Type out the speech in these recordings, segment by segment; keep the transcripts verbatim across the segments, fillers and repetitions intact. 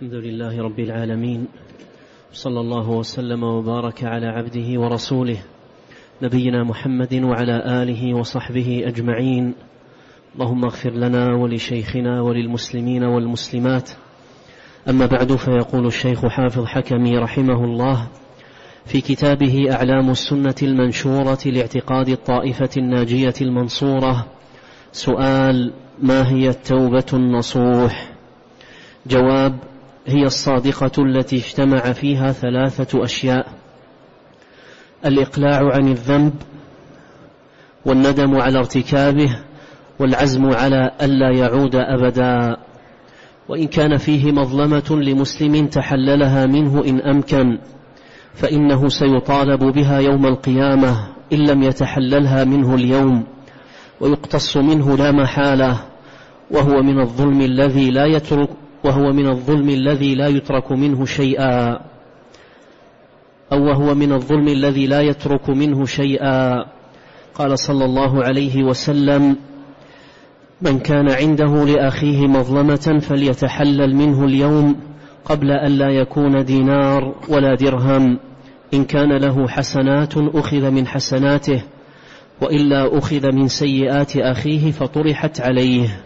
الحمد لله رب العالمين، صلى الله وسلم وبارك على عبده ورسوله نبينا محمد وعلى آله وصحبه أجمعين. اللهم اغفر لنا ولشيخنا وللمسلمين والمسلمات. أما بعد، فيقول الشيخ حافظ حكمي رحمه الله في كتابه أعلام السنة المنشورة لاعتقاد الطائفة الناجية المنصورة: سؤال: ما هي التوبة النصوح؟ جواب: هي الصادقة التي اجتمع فيها ثلاثة أشياء: الإقلاع عن الذنب، والندم على ارتكابه، والعزم على ألا يعود أبدا. وإن كان فيه مظلمة لمسلم تحللها منه إن أمكن، فإنه سيطالب بها يوم القيامة إن لم يتحللها منه اليوم، ويقتص منه لا محالة، وهو من الظلم الذي لا يترك وهو من الظلم الذي لا يترك منه شيئا أو وهو من الظلم الذي لا يترك منه شيئا. قال صلى الله عليه وسلم: من كان عنده لأخيه مظلمة فليتحلل منه اليوم قبل أن لا يكون دينار ولا درهم. إن كان له حسنات أخذ من حسناته، وإلا أخذ من سيئات أخيه فطرحت عليه.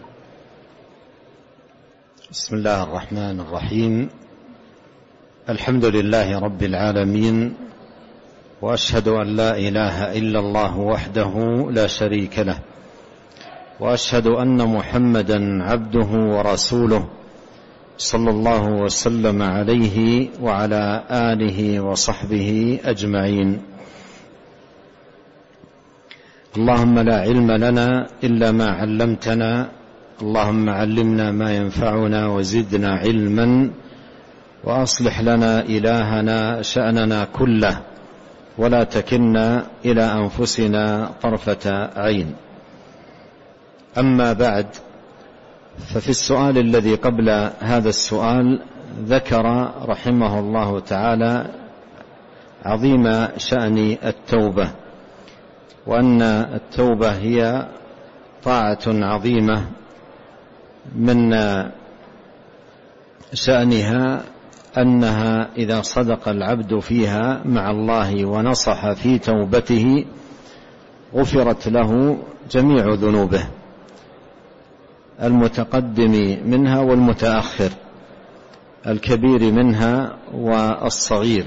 بسم الله الرحمن الرحيم. الحمد لله رب العالمين، وأشهد أن لا إله إلا الله وحده لا شريك له، وأشهد أن محمدا عبده ورسوله صلى الله وسلم عليه وعلى آله وصحبه أجمعين. اللهم لا علم لنا إلا ما علمتنا، اللهم علمنا ما ينفعنا وزدنا علما، وأصلح لنا إلهنا شأننا كله، ولا تكلنا إلى أنفسنا طرفة عين. أما بعد، ففي السؤال الذي قبل هذا السؤال ذكر رحمه الله تعالى عظيم شأن التوبة، وأن التوبة هي طاعة عظيمة من شأنها أنها إذا صدق العبد فيها مع الله ونصح في توبته غفرت له جميع ذنوبه، المتقدم منها والمتأخر، الكبير منها والصغير.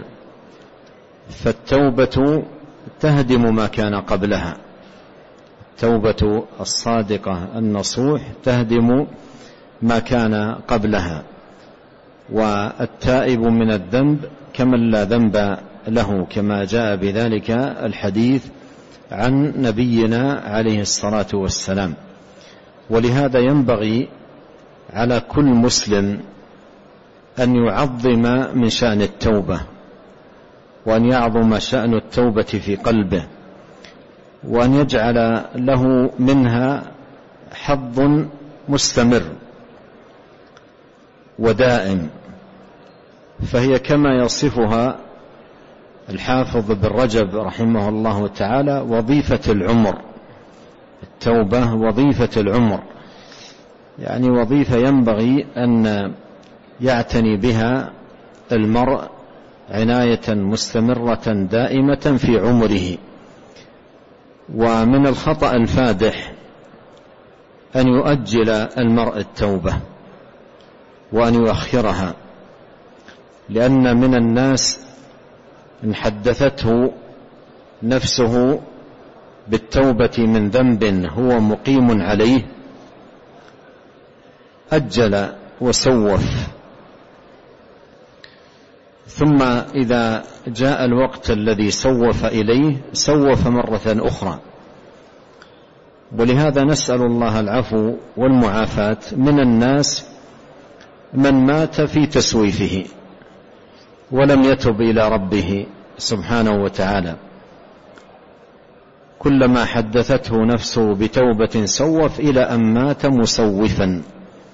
فالتوبة تهدم ما كان قبلها، التوبة الصادقة النصوح تهدم ما كان قبلها. والتائب من الذنب كمن لا ذنب له، كما جاء بذلك الحديث عن نبينا عليه الصلاة والسلام. ولهذا ينبغي على كل مسلم أن يعظم من شأن التوبة، وأن يعظم شأن التوبة في قلبه، وأن يجعل له منها حظ مستمر ودائم. فهي كما يصفها الحافظ بن رجب رحمه الله تعالى وظيفة العمر. التوبة وظيفة العمر، يعني وظيفة ينبغي أن يعتني بها المرء عناية مستمرة دائمة في عمره. ومن الخطأ الفادح أن يؤجل المرء التوبة وأن يؤخرها، لأن من الناس إن حدثته نفسه بالتوبة من ذنب هو مقيم عليه أجل وسوف، ثم إذا جاء الوقت الذي سوف إليه سوف مرة أخرى. ولهذا نسأل الله العفو والمعافاة من الناس من مات في تسويفه ولم يتب إلى ربه سبحانه وتعالى، كلما حدثته نفسه بتوبة سوف إلى أن مات مسوفا.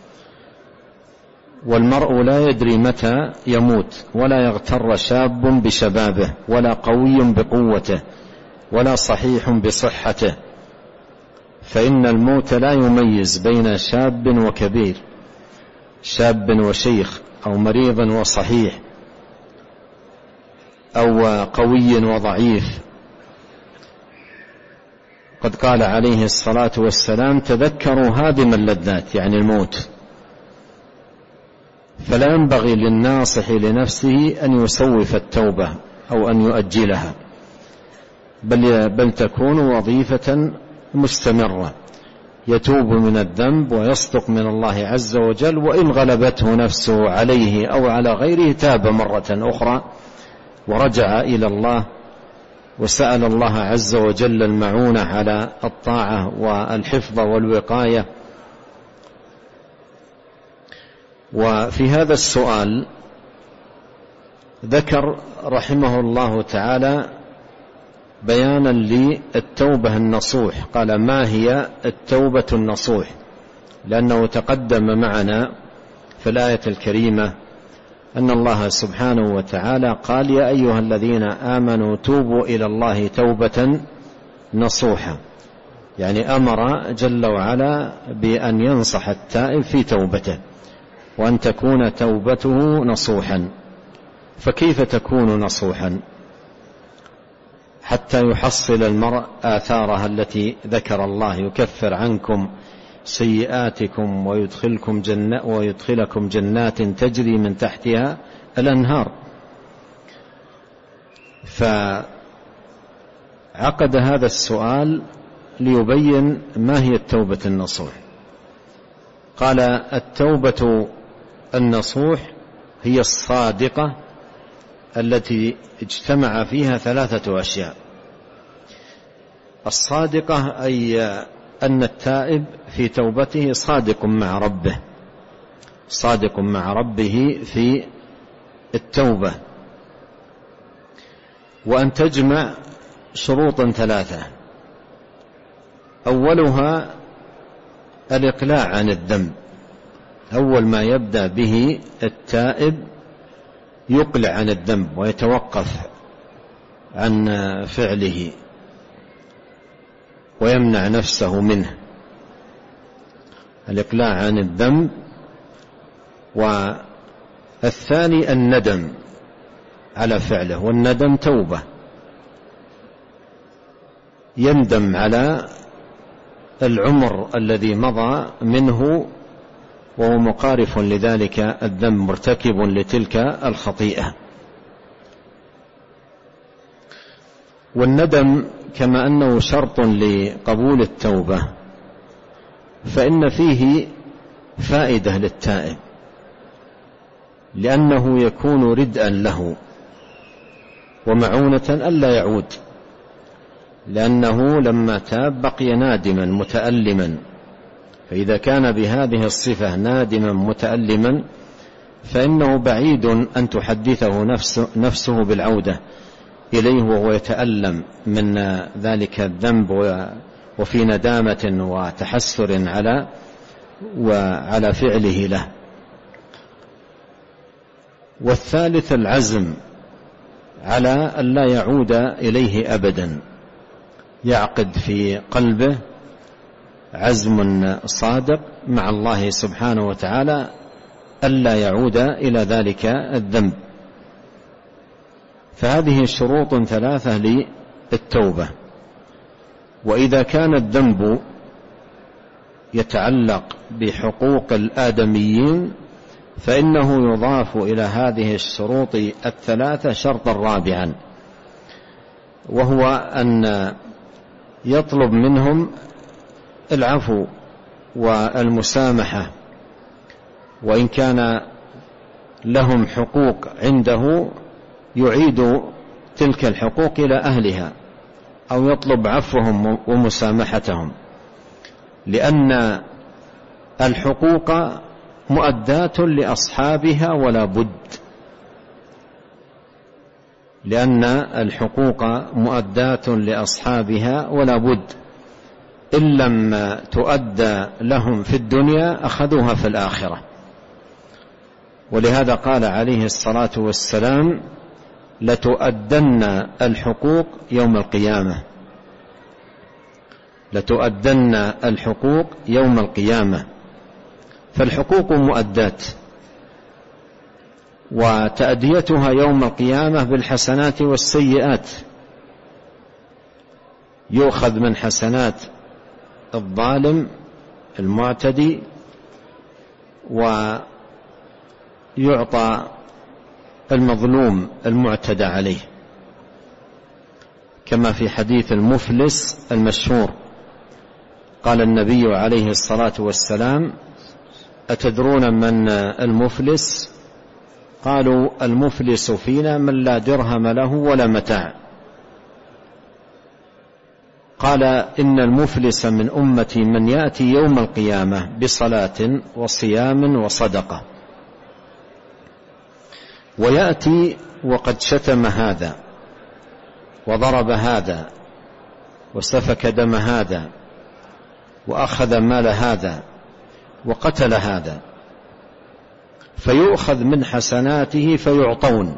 والمرء لا يدري متى يموت، ولا يغتر شاب بشبابه، ولا قوي بقوته، ولا صحيح بصحته، فإن الموت لا يميز بين شاب وكبير، شاب وشيخ، أو مريض وصحيح أو قوي وضعيف. قد قال عليه الصلاة والسلام: تذكروا هادم اللذات، يعني الموت. فلا ينبغي للناصح لنفسه أن يسوف التوبة أو أن يؤجلها، بل, بل تكون وظيفة مستمرة، يتوب من الذنب ويصدق من الله عز وجل، وإن غلبته نفسه عليه أو على غيره تاب مرة أخرى ورجع إلى الله وسأل الله عز وجل المعونة على الطاعة والحفظ والوقاية. وفي هذا السؤال ذكر رحمه الله تعالى بيانا للتوبة النصوح. قال: ما هي التوبة النصوح؟ لأنه تقدم معنا في الآية الكريمة أن الله سبحانه وتعالى قال: يا أيها الذين آمنوا توبوا إلى الله توبة نصوحا، يعني أمر جل وعلا بأن ينصح التائب في توبته وأن تكون توبته نصوحا. فكيف تكون نصوحا حتى يحصل المرء آثارها التي ذكر الله: يكفر عنكم سيئاتكم ويدخلكم جنة ويدخلكم جنات تجري من تحتها الأنهار. فعقد هذا السؤال ليبين ما هي التوبة النصوح. قال: التوبة النصوح هي الصادقة التي اجتمع فيها ثلاثة أشياء. الصادقة أي أن التائب في توبته صادق مع ربه، صادق مع ربه في التوبة، وأن تجمع شروطا ثلاثة. أولها الإقلاع عن الذنب. أول ما يبدأ به التائب يقلع عن الذنب ويتوقف عن فعله ويمنع نفسه منه، الإقلاع عن الذنب. والثاني الندم على فعله، والندم توبة، يندم على العمر الذي مضى منه وهو مقارف لذلك الذنب، مرتكب لتلك الخطيئة. والندم كما أنه شرط لقبول التوبة، فإن فيه فائدة للتائب، لأنه يكون ردءا له ومعونة ألا يعود، لأنه لما تاب بقي نادما متألما. فإذا كان بهذه الصفة نادما متألما فإنه بعيد أن تحدثه نفسه, نفسه بالعودة إليه وهو يتألم من ذلك الذنب وفي ندامة وتحسر على وعلى فعله له. والثالث العزم على أن لا يعود إليه أبدا، يعقد في قلبه عزم صادق مع الله سبحانه وتعالى ألا يعود إلى ذلك الذنب. فهذه شروط ثلاثة للتوبة. وإذا كان الذنب يتعلق بحقوق الآدميين فإنه يضاف إلى هذه الشروط الثلاثة شرطا رابعا، وهو أن يطلب منهم العفو والمسامحة، وإن كان لهم حقوق عنده يعيد تلك الحقوق إلى أهلها أو يطلب عفوهم ومسامحتهم، لأن الحقوق مؤداة لأصحابها ولا بد، لأن الحقوق مؤداة لأصحابها ولا بد، إن لم تؤدى لهم في الدنيا أخذوها في الآخرة. ولهذا قال عليه الصلاة والسلام: لتؤدن الحقوق يوم القيامة، لتؤدن الحقوق يوم القيامة. فالحقوق مؤدات، وتأديتها يوم القيامة بالحسنات والسيئات. يؤخذ من حسنات الظالم المعتدي ويعطى المظلوم المعتدى عليه، كما في حديث المفلس المشهور. قال النبي عليه الصلاة والسلام: أتدرون من المفلس؟ قالوا: المفلس فينا من لا درهم له ولا متاع. قال: إن المفلس من أمتي من يأتي يوم القيامة بصلاة وصيام وصدقة، ويأتي وقد شتم هذا وضرب هذا وسفك دم هذا وأخذ مال هذا وقتل هذا، فيؤخذ من حسناته فيعطون،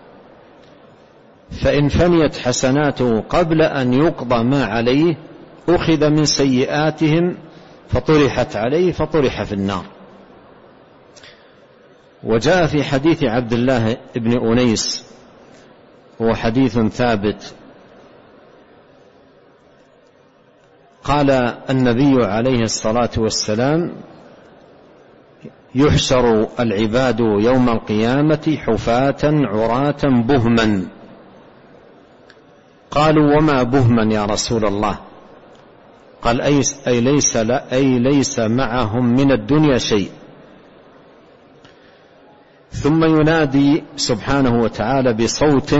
فإن فنيت حسناته قبل أن يقضى ما عليه أخذ من سيئاتهم فطرحت عليه فطرح في النار. وجاء في حديث عبد الله بن أنيس، هو حديث ثابت، قال النبي عليه الصلاة والسلام: يحشر العباد يوم القيامة حفاة عراة بهما. قالوا: وما بهما يا رسول الله؟ قال: أي ليس, أي ليس معهم من الدنيا شيء. ثم ينادي سبحانه وتعالى بصوت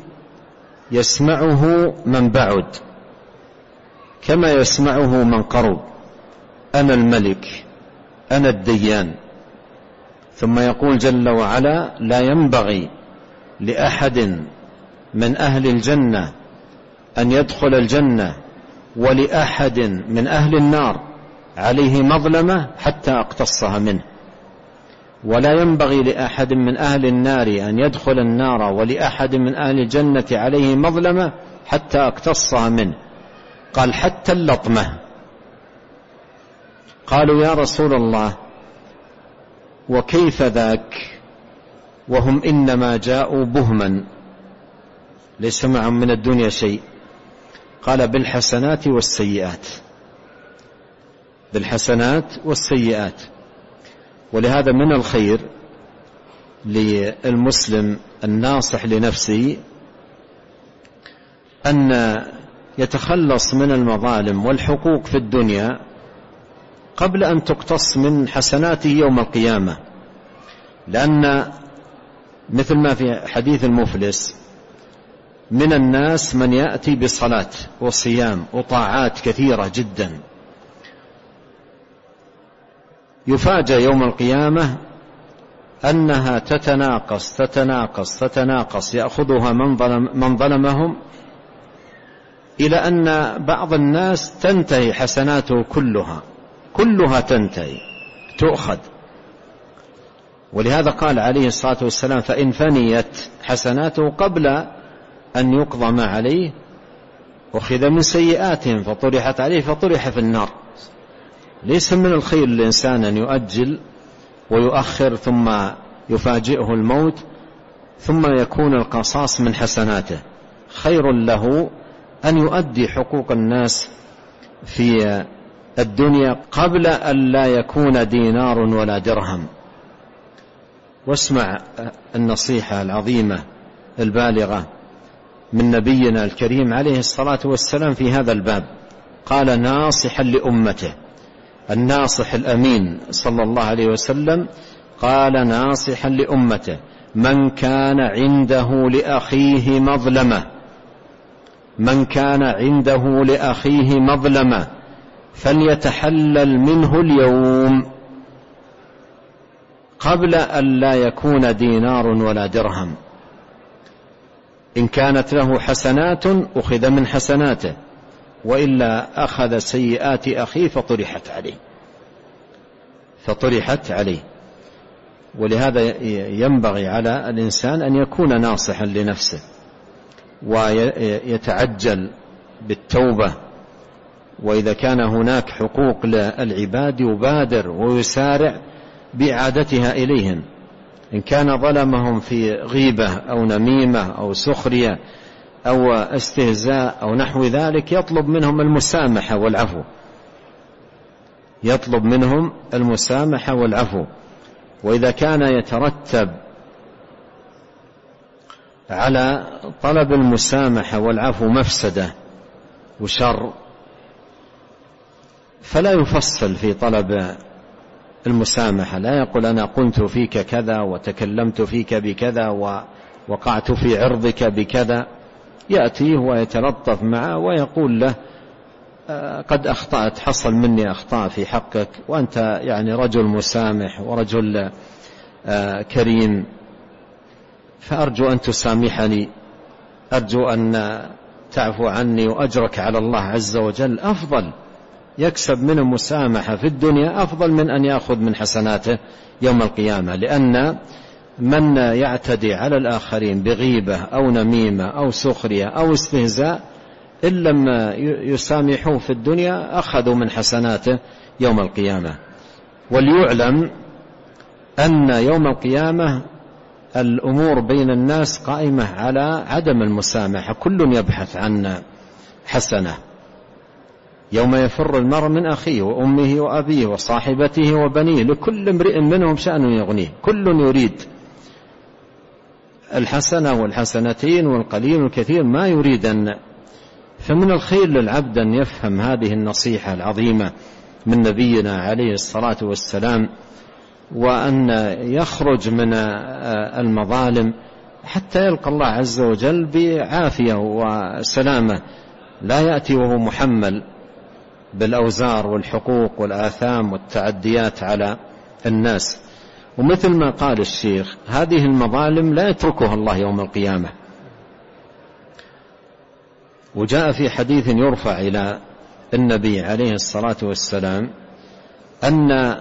يسمعه من بعد كما يسمعه من قرب: أنا الملك، أنا الديان. ثم يقول جل وعلا: لا ينبغي لأحد من أهل الجنة أن يدخل الجنة ولأحد من أهل النار عليه مظلمة حتى أقتصها منه، ولا ينبغي لأحد من أهل النار أن يدخل النار ولأحد من أهل الجنة عليه مظلمة حتى أقتصها منه. قال: حتى اللطمة. قالوا: يا رسول الله، وكيف ذاك وهم إنما جاءوا بهما ليس معهم من الدنيا شيء؟ قال: بالحسنات والسيئات، بالحسنات والسيئات. ولهذا من الخير للمسلم الناصح لنفسه أن يتخلص من المظالم والحقوق في الدنيا قبل أن تقتص من حسناته يوم القيامة، لأن مثل ما في حديث المفلس: من الناس من يأتي بصلاة وصيام وطاعات كثيرة جدا، يفاجأ يوم القيامة أنها تتناقص تتناقص تتناقص يأخذها من, ظلم من ظلمهم، إلى أن بعض الناس تنتهي حسناته كلها كلها تنتهي تؤخذ. ولهذا قال عليه الصلاة والسلام: فإن فنيت حسناته قبل أن يقضى ما عليه أخذ من سيئاتهم فطرحت عليه فطرح في النار. ليس من الخير للإنسان أن يؤجل ويؤخر ثم يفاجئه الموت ثم يكون القصاص من حسناته. خير له أن يؤدي حقوق الناس في الدنيا قبل أن لا يكون دينار ولا درهم. واسمع النصيحة العظيمة البالغة من نبينا الكريم عليه الصلاة والسلام في هذا الباب. قال ناصحا لأمته، الناصح الأمين صلى الله عليه وسلم قال ناصحا لأمته: من كان عنده لأخيه مظلمة من كان عنده لأخيه مظلمة فليتحلل منه اليوم قبل أن لا يكون دينار ولا درهم. إن كانت له حسنات أخذ من حسناته، وإلا أخذ سيئات أخيه فطرحت عليه فطرحت عليه. ولهذا ينبغي على الإنسان أن يكون ناصحا لنفسه ويتعجل بالتوبة، وإذا كان هناك حقوق للعباد يبادر ويسارع بإعادتها إليهم، إن كان ظلمهم في غيبة أو نميمة أو سخرية أو استهزاء أو نحو ذلك يطلب منهم المسامحة والعفو، يطلب منهم المسامحة والعفو. وإذا كان يترتب على طلب المسامحة والعفو مفسدة وشر فلا يفصل في طلب المسامحة، لا يقول أنا قلت فيك كذا وتكلمت فيك بكذا ووقعت في عرضك بكذا، يأتيه ويتلطف معه ويقول له قد أخطأت، حصل مني أخطاء في حقك، وأنت يعني رجل مسامح ورجل كريم، فأرجو أن تسامحني، أرجو أن تعفو عني، وأجرك على الله عز وجل أفضل، يكسب من المسامحة في الدنيا أفضل من أن يأخذ من حسناته يوم القيامة. لأن من يعتدي على الآخرين بغيبة أو نميمة أو سخرية أو استهزاء إن لم يسامحوه في الدنيا أخذوا من حسناته يوم القيامة. وليعلم أن يوم القيامة الأمور بين الناس قائمة على عدم المسامحة، كل يبحث عن حسنة. يوم يفر المرء من أخيه وأمه وأبيه وصاحبته وبنيه لكل امرئ منهم شأن يغنيه، كل يريد الحسنة والحسنتين والقليل والكثير ما يريد أن. فمن الخير للعبد أن يفهم هذه النصيحة العظيمة من نبينا عليه الصلاة والسلام، وأن يخرج من المظالم حتى يلقى الله عز وجل بعافية وسلامة، لا يأتي وهو محمل بالأوزار والحقوق والآثام والتعديات على الناس. ومثل ما قال الشيخ هذه المظالم لا يتركها الله يوم القيامة. وجاء في حديث يرفع إلى النبي عليه الصلاة والسلام أن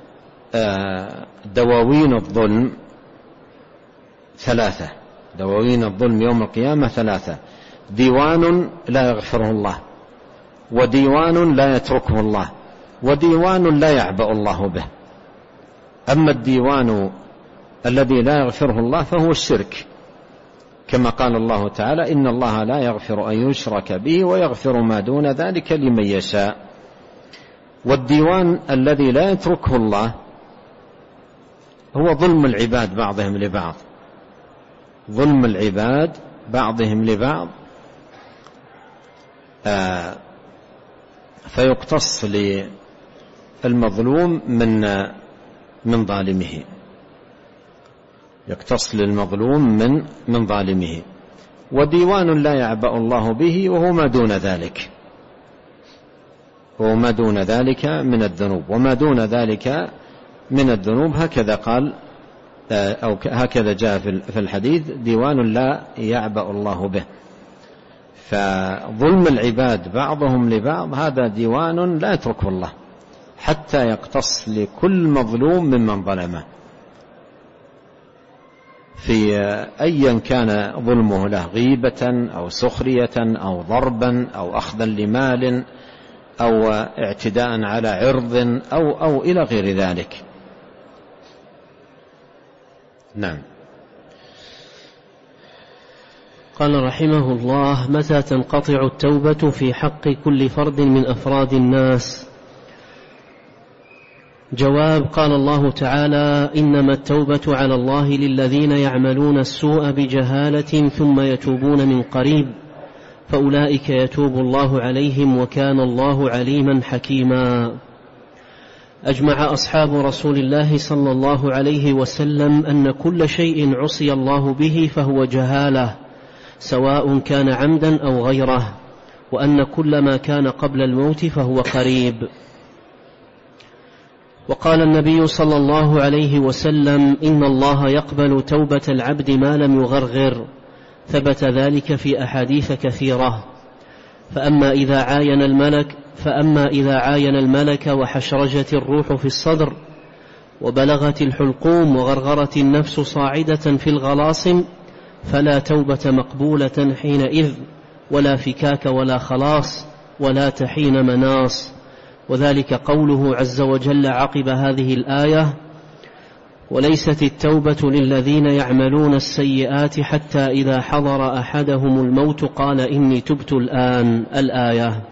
دواوين الظلم ثلاثة، دواوين الظلم يوم القيامة ثلاثة: ديوان لا يغفره الله، وديوان لا يتركه الله، وديوان لا يعبأ الله به. أما الديوان الذي لا يغفره الله فهو الشرك، كما قال الله تعالى: إن الله لا يغفر أن يشرك به ويغفر ما دون ذلك لمن يشاء. والديوان الذي لا يتركه الله هو ظلم العباد بعضهم لبعض، ظلم العباد بعضهم لبعض، آه فيقتص للمظلوم من من ظالمه، يقتص للمظلوم من من ظالمه. وديوان لا يعبأ الله به وهو ما دون ذلك، وهو ما دون ذلك من الذنوب، وما دون ذلك من الذنوب هكذا قال أو هكذا جاء في الحديث: ديوان لا يعبأ الله به. فظلم العباد بعضهم لبعض هذا ديوان لا يتركه الله حتى يقتص لكل مظلوم ممن ظلمه، في أيا كان ظلمه له، غيبة أو سخرية أو ضربا أو أخذا لمال أو اعتداء على عرض أو, أو إلى غير ذلك. نعم. قال رحمه الله: متى تنقطع التوبة في حق كل فرد من أفراد الناس؟ جواب: قال الله تعالى: إنما التوبة على الله للذين يعملون السوء بجهالة ثم يتوبون من قريب فأولئك يتوب الله عليهم وكان الله عليما حكيما. أجمع أصحاب رسول الله صلى الله عليه وسلم أن كل شيء عصي الله به فهو جهالة، سواء كان عمدا أو غيره، وأن كل ما كان قبل الموت فهو قريب. وقال النبي صلى الله عليه وسلم: إن الله يقبل توبة العبد ما لم يغرغر، ثبت ذلك في أحاديث كثيرة. فأما إذا عاين الملك فأما إذا عاين الملك وحشرجت الروح في الصدر وبلغت الحلقوم وغرغرت النفس صاعدة في الغلاصم فلا توبة مقبولة حينئذ، ولا فكاك ولا خلاص ولا تحين مناص. وذلك قوله عز وجل عقب هذه الآية: وليست التوبة للذين يعملون السيئات حتى إذا حضر أحدهم الموت قال إني تبت الآن. الآية.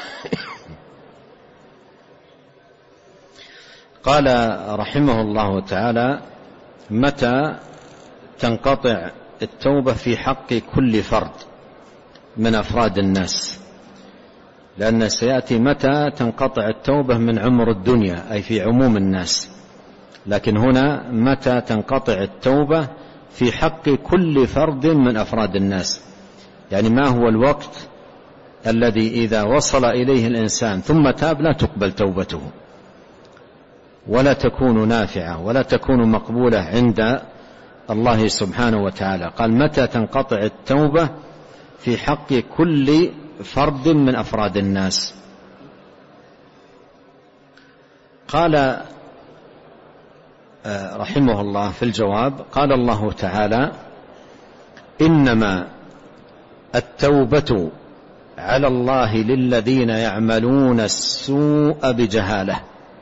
قال رحمه الله تعالى: متى تنقطع التوبة في حق كل فرد من أفراد الناس؟ لأن سيأتي متى تنقطع التوبة من عمر الدنيا، أي في عموم الناس، لكن هنا متى تنقطع التوبة في حق كل فرد من أفراد الناس، يعني ما هو الوقت الذي إذا وصل إليه الإنسان ثم تاب لا تقبل توبته ولا تكون نافعة ولا تكون مقبولة عند الله سبحانه وتعالى. قال: متى تنقطع التوبة في حق كل فرد من أفراد الناس. قال رحمه الله في الجواب: قال الله تعالى: إنما التوبة على الله للذين يعملون السوء بجهالة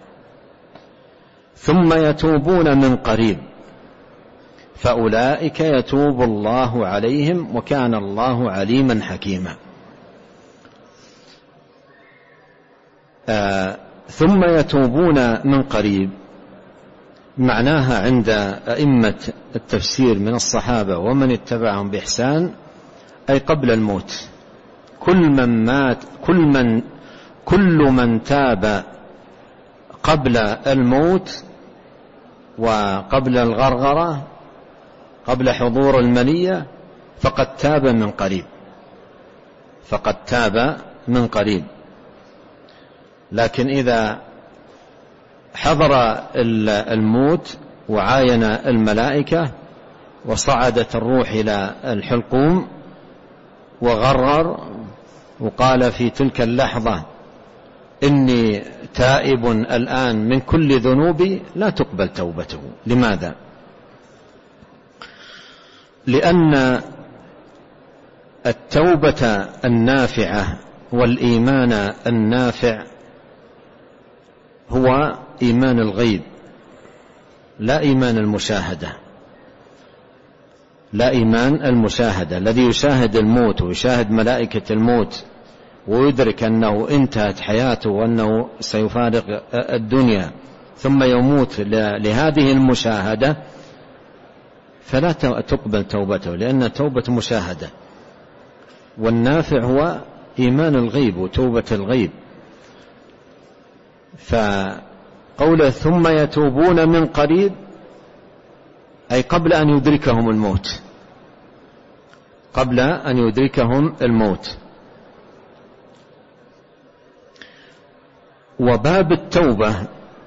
ثم يتوبون من قريب فأولئك يتوب الله عليهم وكان الله عليما حكيما. آه ثم يتوبون من قريب معناها عند أئمة التفسير من الصحابة ومن اتبعهم بإحسان أي قبل الموت. كل من مات كل من كل من تاب قبل الموت وقبل الغرغرة قبل حضور المنية فقد تاب من قريب فقد تاب من قريب. لكن إذا حضر الموت وعاين الملائكة وصعدت الروح إلى الحلقوم وغرر وقال في تلك اللحظة إني تائب الآن من كل ذنوبي لا تقبل توبته. لماذا؟ لأن التوبة النافعة والإيمان النافع هو إيمان الغيب لا إيمان المشاهدة لا إيمان المشاهدة الذي يشاهد الموت ويشاهد ملائكة الموت ويدرك أنه انتهت حياته وأنه سيفارق الدنيا ثم يموت لهذه المشاهدة فلا تقبل توبته لأن توبة مشاهدة. والنافع هو إيمان الغيب وتوبة الغيب. فقوله ثم يتوبون من قريب أي قبل أن يدركهم الموت قبل أن يدركهم الموت. وباب التوبة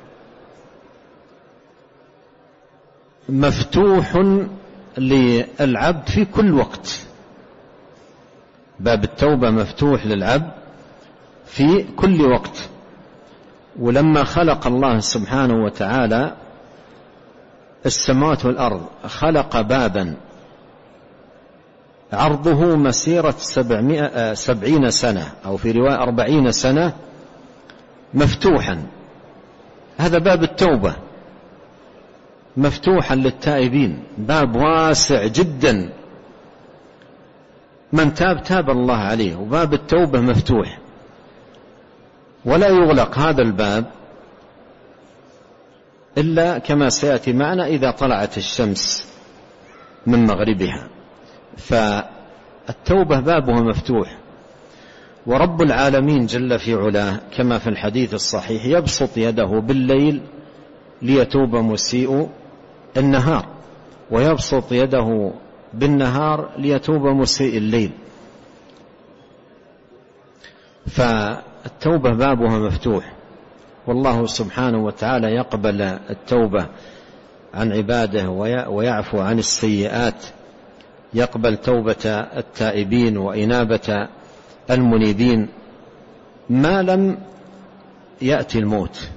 مفتوح للعبد في كل وقت. باب التوبة مفتوح للعبد في كل وقت. ولما خلق الله سبحانه وتعالى السماوات والأرض خلق بابا عرضه مسيرة سبعين سنة أو في رواية أربعين سنة مفتوحا. هذا باب التوبة مفتوحا للتائبين، باب واسع جدا، من تاب تاب الله عليه. وباب التوبة مفتوح ولا يغلق هذا الباب إلا كما سيأتي معنا إذا طلعت الشمس من مغربها. فالتوبة بابها مفتوح. ورب العالمين جل في علاه كما في الحديث الصحيح يبسط يده بالليل ليتوب مسيء النهار ويبسط يده بالنهار ليتوب مسيء الليل. فالتوبة بابها مفتوح. والله سبحانه وتعالى يقبل التوبة عن عباده ويعفو عن السيئات. يقبل توبة التائبين وإنابة المنيبين ما لم يأتي الموت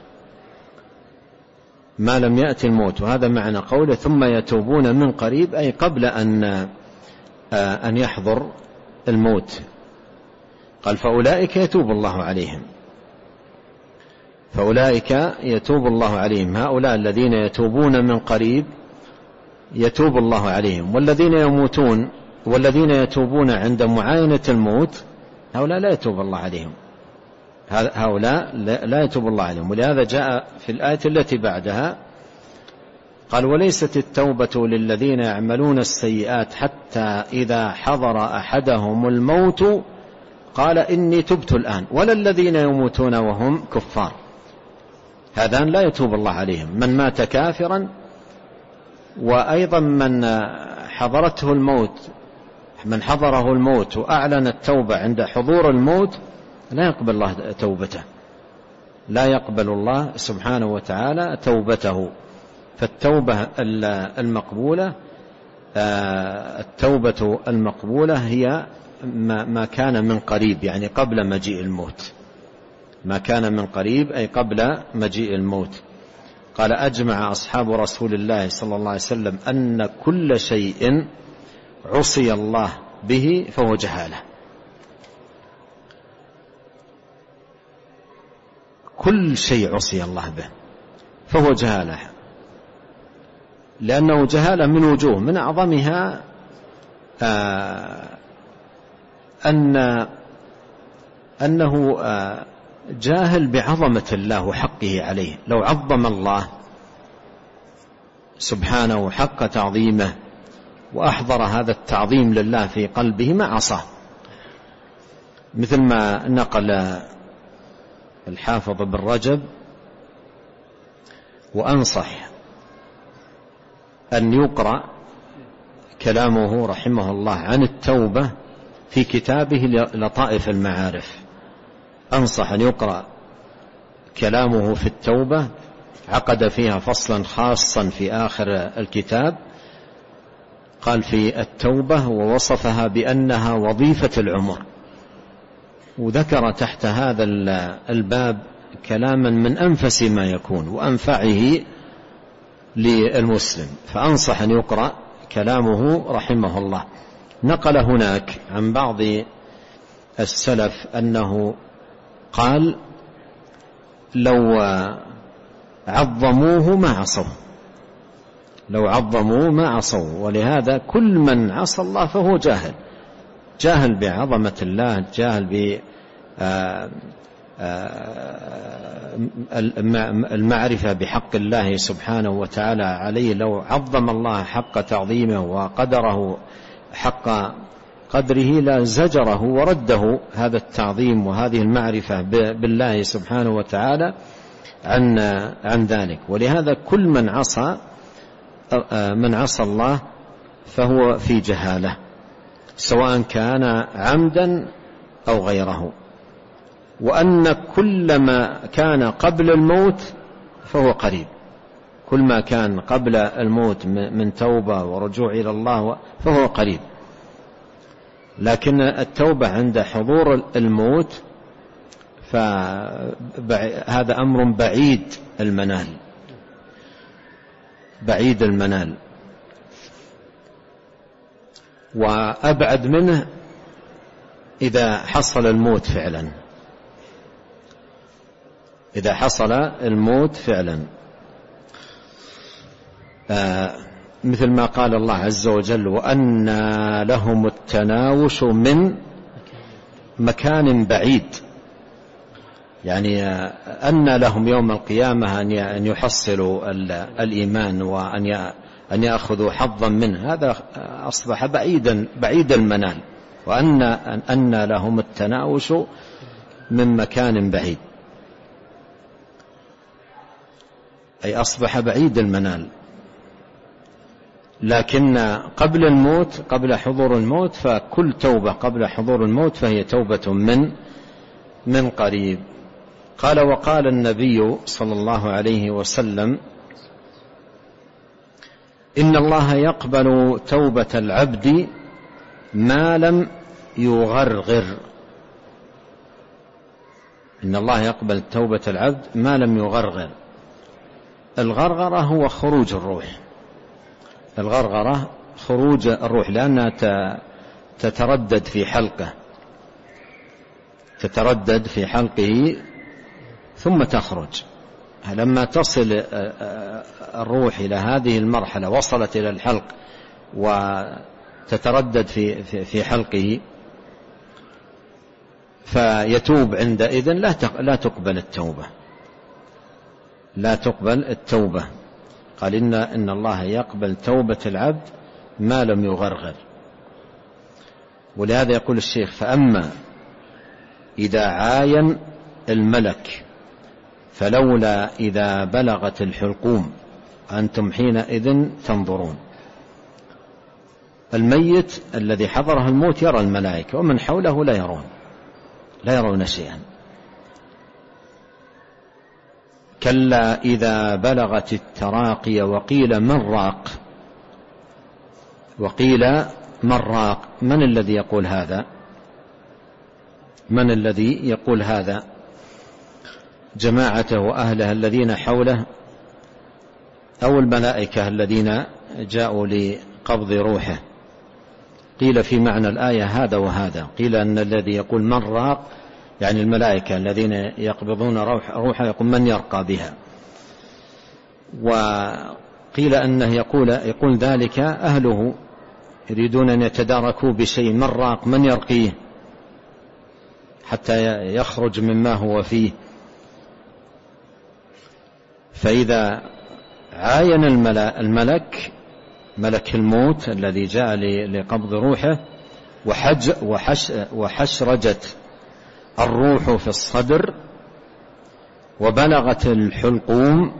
ما لم يأتي الموت. وهذا معنى قوله ثم يتوبون من قريب أي قبل أن أن يحضر الموت. قال فأولئك يتوب الله عليهم. فأولئك يتوب الله عليهم. هؤلاء الذين يتوبون من قريب يتوب الله عليهم، والذين يموتون والذين يتوبون عند معاينة الموت هؤلاء لا يتوب الله عليهم، هؤلاء لا يتوب الله عليهم. ولهذا جاء في الآية التي بعدها قال: وليست التوبة للذين يعملون السيئات حتى إذا حضر أحدهم الموت قال إني تبت الآن، ولا الذين يموتون وهم كفار، هذان لا يتوب الله عليهم، من مات كافرا وأيضا من حضرته الموت من حضره الموت وأعلن التوبة عند حضور الموت لا يقبل الله توبته، لا يقبل الله سبحانه وتعالى توبته. فالتوبة المقبولة التوبة المقبولة هي ما كان من قريب، يعني قبل مجيء الموت، ما كان من قريب أي قبل مجيء الموت. قال: أجمع أصحاب رسول الله صلى الله عليه وسلم أن كل شيء عصي الله به فهو جهالة. كل شيء عصي الله به فهو جهالة، لأنه جهالة من وجوه، من أعظمها أن أنه جاهل بعظمة الله وحقه عليه. لو عظم الله سبحانه حق تعظيمه وأحضر هذا التعظيم لله في قلبه ما عصاه، مثل ما نقل الحافظ بن رجب وأنصح أن يقرأ كلامه رحمه الله عن التوبة في كتابه لطائف المعارف. أنصح أن يقرأ كلامه في التوبة، عقد فيها فصلا خاصا في آخر الكتاب، قال في التوبة ووصفها بأنها وظيفة العمر، وذكر تحت هذا الباب كلاما من أنفس ما يكون وأنفعه للمسلم، فأنصح أن يقرأ كلامه رحمه الله. نقل هناك عن بعض السلف أنه قال: لو عظموه ما عصوا، لو عظموه ما عصوا. ولهذا كل من عصى الله فهو جاهل، جاهل بعظمة الله، جاهل ب المعرفة بحق الله سبحانه وتعالى عليه. لو عظم الله حق تعظيمه وقدره حق قدره لزجره ورده هذا التعظيم وهذه المعرفة بالله سبحانه وتعالى عن عن ذلك. ولهذا كل من عصى من عصى الله فهو في جهالة، سواء كان عمدا أو غيره. وأن كل ما كان قبل الموت فهو قريب، كل ما كان قبل الموت من توبة ورجوع إلى الله فهو قريب، لكن التوبة عند حضور الموت فهذا أمر بعيد المنال، بعيد المنال. وأبعد منه إذا حصل الموت فعلا، إذا حصل الموت فعلا، آه مثل ما قال الله عز وجل: وأن لهم التناوش من مكان بعيد، يعني أن لهم يوم القيامة أن يحصلوا الإيمان وأن أن يأخذوا حظا منه، هذا أصبح بعيدا بعيد المنال. وأن أن لهم التناوش من مكان بعيد، أي أصبح بعيد المنال. لكن قبل الموت، قبل حضور الموت، فكل توبة قبل حضور الموت فهي توبة من من قريب. قال: وقال النبي صلى الله عليه وسلم: إن الله يقبل توبة العبد ما لم يغرغر. إن الله يقبل توبة العبد ما لم يغرغر. الغرغرة هو خروج الروح، الغرغرة خروج الروح، لأنها تتردد في حلقه، تتردد في حلقه ثم تخرج. لما تصل الروح إلى هذه المرحلة، وصلت إلى الحلق وتتردد في في حلقه، فيتوب عندئذ لا تقبل التوبة، لا تقبل التوبة. قال إن إن الله يقبل توبة العبد ما لم يغرغر. ولهذا يقول الشيخ: فأما إذا عاين الملك فلولا إذا بلغت الحلقوم أنتم حينئذ تنظرون. الميت الذي حضره الموت يرى الملائكة، ومن حوله لا يرون لا يرون شيئا. كلا إذا بلغت التراقي وقيل من راق، وقيل من راق. من الذي يقول هذا؟ من الذي يقول هذا؟ جماعته وأهله الذين حوله، أو الملائكة الذين جاءوا لقبض روحه؟ قيل في معنى الآية هذا وهذا. قيل أن الذي يقول من راق يعني الملائكة الذين يقبضون روح روحه، يقول من يرقى بها. وقيل أنه يقول, يقول ذلك أهله يريدون أن يتداركوا بشيء. من راق من يرقيه حتى يخرج مما هو فيه. فإذا عاين الملك ملك الموت الذي جاء لقبض روحه وحج وحش وحشرجت الروح في الصدر وبلغت الحلقوم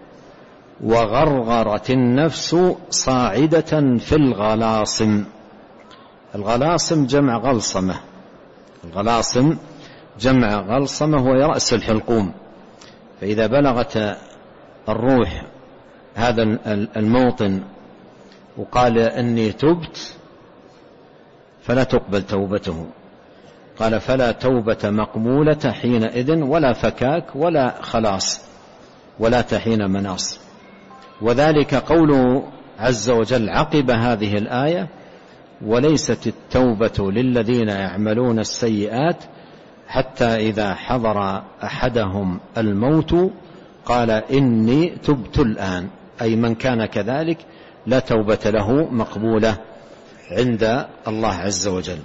وغرغرت النفس صاعدة في الغلاصم. الغلاصم جمع غلصمة، الغلاصم جمع غلصمة وهي رأس الحلقوم. فإذا بلغت الروح هذا الموطن وقال إني تبت فلا تقبل توبته. قال فلا توبة مقبولة حينئذ، ولا فكاك ولا خلاص ولا تحين مناص. وذلك قوله عز وجل عقب هذه الآية: وليست التوبة للذين يعملون السيئات حتى إذا حضر أحدهم الموت قال إني تبت الآن. أي من كان كذلك لا توبة له مقبولة عند الله عز وجل.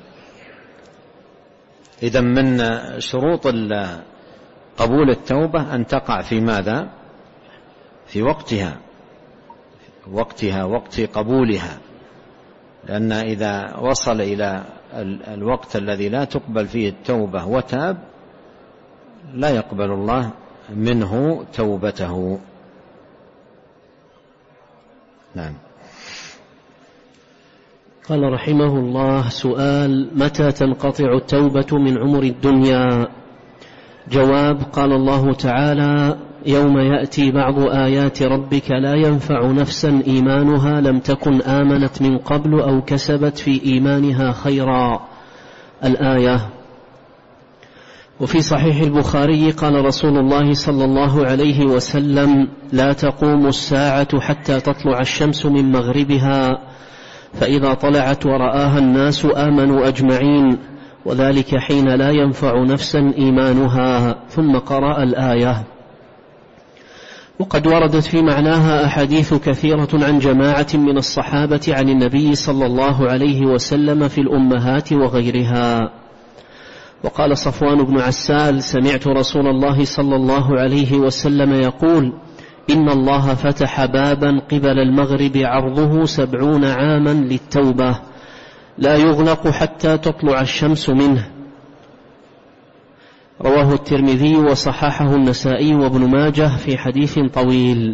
إذن من شروط قبول التوبة أن تقع في ماذا؟ في وقتها، وقتها وقت قبولها. لأن إذا وصل إلى الوقت الذي لا تقبل فيه التوبة وتاب لا يقبل الله منه توبته. نعم. قال رحمه الله: سؤال: متى تنقطع التوبة من عمر الدنيا؟ جواب: قال الله تعالى: يوم يأتي بعض آيات ربك لا ينفع نفسا إيمانها لم تكن آمنت من قبل أو كسبت في إيمانها خيرا. الآية. وفي صحيح البخاري قال رسول الله صلى الله عليه وسلم: لا تقوم الساعة حتى تطلع الشمس من مغربها، فإذا طلعت ورآها الناس آمنوا أجمعين، وذلك حين لا ينفع نفسا إيمانها. ثم قرأ الآية. وقد وردت في معناها أحاديث كثيرة عن جماعة من الصحابة عن النبي صلى الله عليه وسلم في الأمهات وغيرها. وقال صفوان بن عسال: سمعت رسول الله صلى الله عليه وسلم يقول: إن الله فتح بابا قبل المغرب عرضه سبعون عاما للتوبة لا يغلق حتى تطلع الشمس منه. رواه الترمذي وصححه النسائي وابن ماجه في حديث طويل.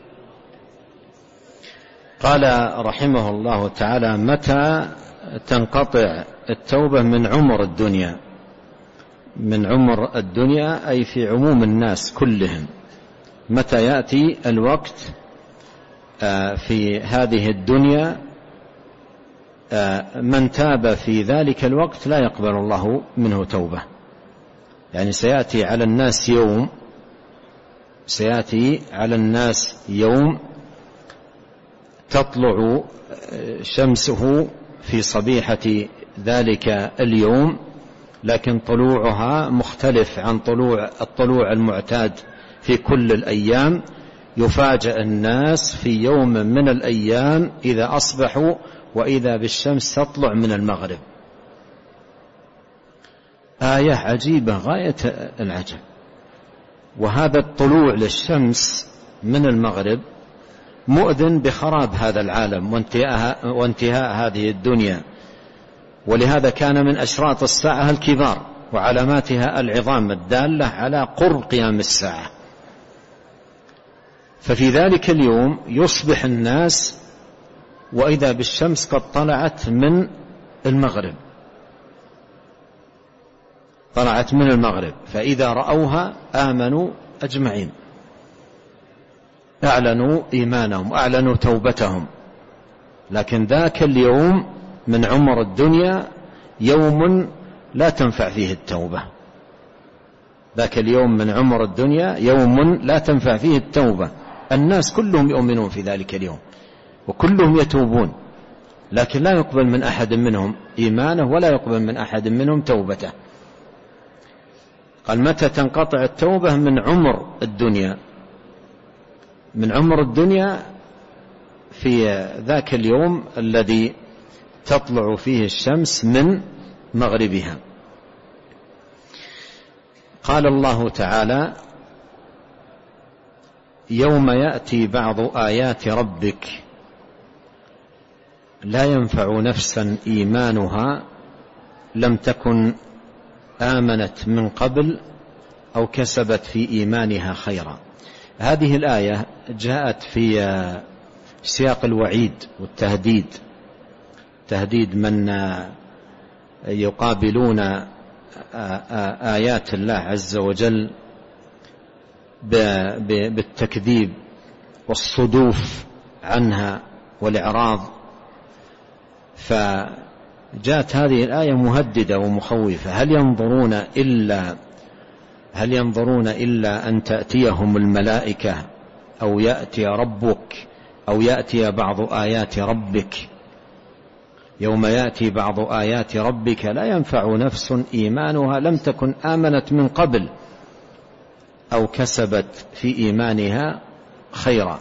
قال رحمه الله تعالى: متى تنقطع التوبة من عمر الدنيا؟ من عمر الدنيا أي في عموم الناس كلهم. متى يأتي الوقت في هذه الدنيا من تاب في ذلك الوقت لا يقبل الله منه توبة. يعني سيأتي على الناس يوم سيأتي على الناس يوم تطلع شمسه في صبيحة ذلك اليوم لكن طلوعها مختلف عن طلوع الطلوع المعتاد في كل الأيام. يفاجأ الناس في يوم من الأيام إذا أصبحوا وإذا بالشمس تطلع من المغرب. آية عجيبة غاية العجب. وهذا الطلوع للشمس من المغرب مؤذن بخراب هذا العالم وانتهاء, وانتهاء هذه الدنيا. ولهذا كان من أشراط الساعة الكبار وعلاماتها العظام الدالة على قرب قيام الساعة. ففي ذلك اليوم يصبح الناس وإذا بالشمس قد طلعت من المغرب طلعت من المغرب فإذا رأوها آمنوا أجمعين، أعلنوا إيمانهم، أعلنوا توبتهم. لكن ذاك اليوم من عمر الدنيا يوم لا تنفع فيه التوبة. ذاك اليوم من عمر الدنيا يوم لا تنفع فيه التوبة. الناس كلهم يؤمنون في ذلك اليوم وكلهم يتوبون، لكن لا يقبل من أحد منهم إيمانه ولا يقبل من أحد منهم توبته. قال متى تنقطع التوبة؟ من عمر الدنيا، من عمر الدنيا في ذاك اليوم الذي تطلع فيه الشمس من مغربها. قال الله تعالى يوم يأتي بعض آيات ربك لا ينفع نفسا إيمانها لم تكن آمنت من قبل أو كسبت في إيمانها خيرا. هذه الآية جاءت في سياق الوعيد والتهديد، تهديد من يقابلون آيات الله عز وجل بالتكذيب والصدوف عنها والإعراض. فجاءت هذه الآية مهددة ومخوفة. هل ينظرون إلا هل ينظرون إلا أن تأتيهم الملائكة أو يأتي ربك أو يأتي بعض آيات ربك. يوم يأتي بعض آيات ربك لا ينفع نفس إيمانها لم تكن آمنت من قبل أو كسبت في إيمانها خيرا.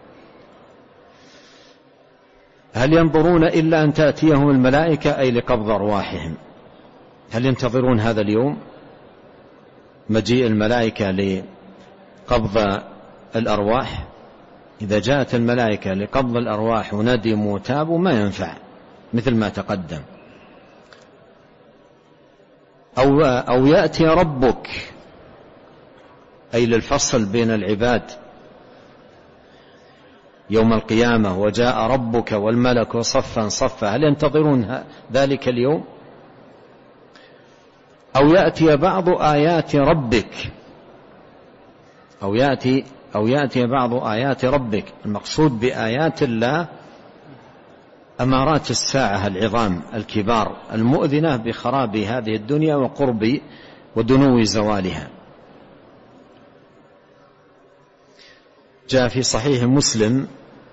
هل ينظرون إلا أن تأتيهم الملائكة أي لقبض أرواحهم. هل ينتظرون هذا اليوم مجيء الملائكة لقبض الأرواح؟ إذا جاءت الملائكة لقبض الأرواح وندموا وتابوا ما ينفع، مثل ما تقدم. أو, أو يأتي ربك أي للفصل بين العباد يوم القيامة وجاء ربك والملك صفا صفا. هل ينتظرون ذلك اليوم؟ أو يأتي بعض آيات ربك أو يأتي أو يأتي بعض آيات ربك. المقصود بآيات الله أمارات الساعة العظام الكبار المؤذنة بخراب هذه الدنيا وقرب ودنو زوالها. جاء في صحيح مسلم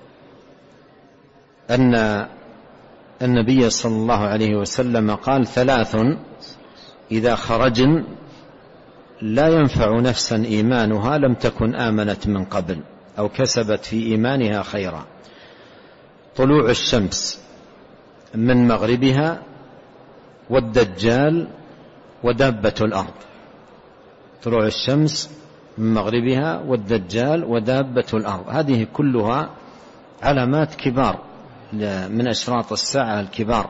أن النبي صلى الله عليه وسلم قال ثلاث إذا خرجن لا ينفع نفسا إيمانها لم تكن آمنت من قبل أو كسبت في إيمانها خيرا: طلوع الشمس من مغربها والدجال ودابة الأرض. طلوع الشمس من مغربها والدجال ودابة الأرض، هذه كلها علامات كبار من أشراط الساعة الكبار.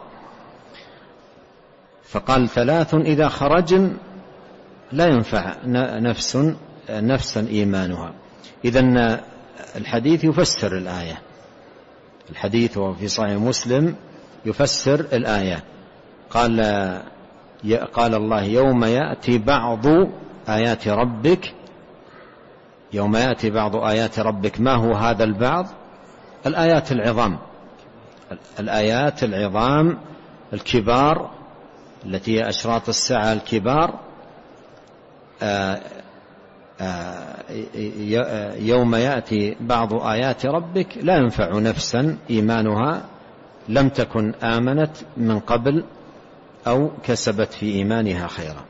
فقال ثلاث إذا خرجن لا ينفع نفس نفسا إيمانها. إذن الحديث يفسر الآية، الحديث وفي صحيح مسلم يفسر الآية. قال قال الله يوم يأتي بعض آيات ربك. يوم يأتي بعض آيات ربك، ما هو هذا البعض؟ الآيات العظام، الآيات العظام الكبار التي هي أشراط الساعة الكبار. آآ آآ يوم يأتي بعض آيات ربك لا ينفع نفسا إيمانها لم تكن آمنت من قبل أو كسبت في إيمانها خيرا.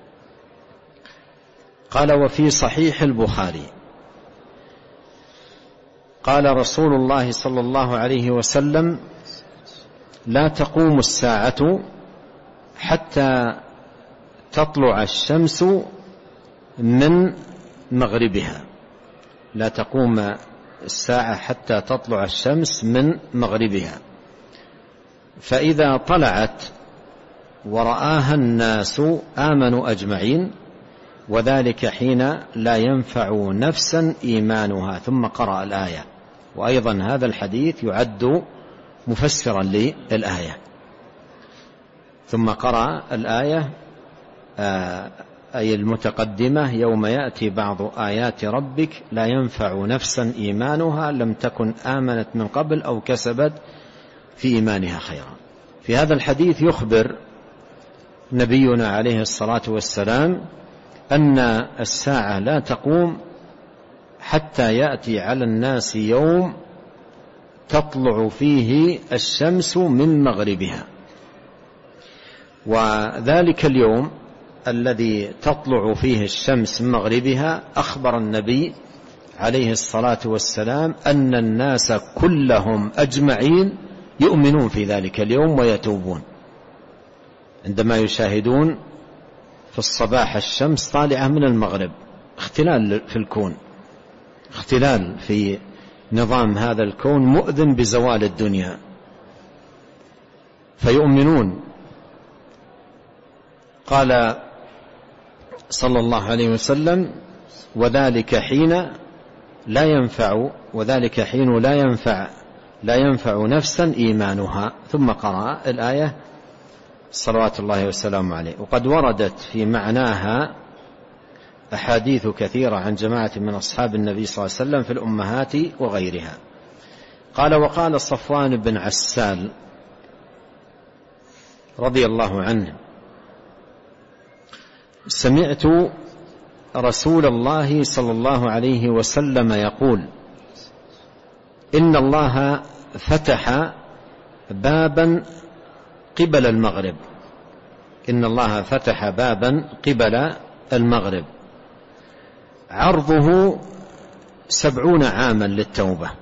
قال: وفي صحيح البخاري قال رسول الله صلى الله عليه وسلم: لا تقوم الساعة حتى تطلع الشمس من مغربها. لا تقوم الساعة حتى تطلع الشمس من مغربها، فإذا طلعت ورآها الناس آمنوا أجمعين، وذلك حين لا ينفع نفسا إيمانها. ثم قرأ الآية، وأيضا هذا الحديث يعد مفسرا للآية. ثم قرأ الآية أي المتقدمة: يوم يأتي بعض آيات ربك لا ينفع نفسا إيمانها لم تكن آمنت من قبل أو كسبت في إيمانها خيرا. في هذا الحديث يخبر نبينا عليه الصلاة والسلام أن الساعة لا تقوم حتى يأتي على الناس يوم تطلع فيه الشمس من مغربها، وذلك اليوم الذي تطلع فيه الشمس من مغربها أخبر النبي عليه الصلاة والسلام أن الناس كلهم أجمعين يؤمنون في ذلك اليوم ويتوبون، عندما يشاهدون في الصباح الشمس طالعة من المغرب. اختلال في الكون، اختلال في نظام هذا الكون مؤذن بزوال الدنيا، فيؤمنون. قال صلى الله عليه وسلم: وذلك حين لا ينفع وذلك حين لا ينفع لا ينفع نفسا إيمانها. ثم قرأ الآية صلوات الله وسلامه عليه. وقد وردت في معناها أحاديث كثيرة عن جماعة من أصحاب النبي صلى الله عليه وسلم في الأمهات وغيرها. قال: وقال صفوان بن عسال رضي الله عنه: سمعت رسول الله صلى الله عليه وسلم يقول: إن الله فتح بابا قبل المغرب إن الله فتح بابا قبل المغرب عرضه سبعون عاما للتوبة.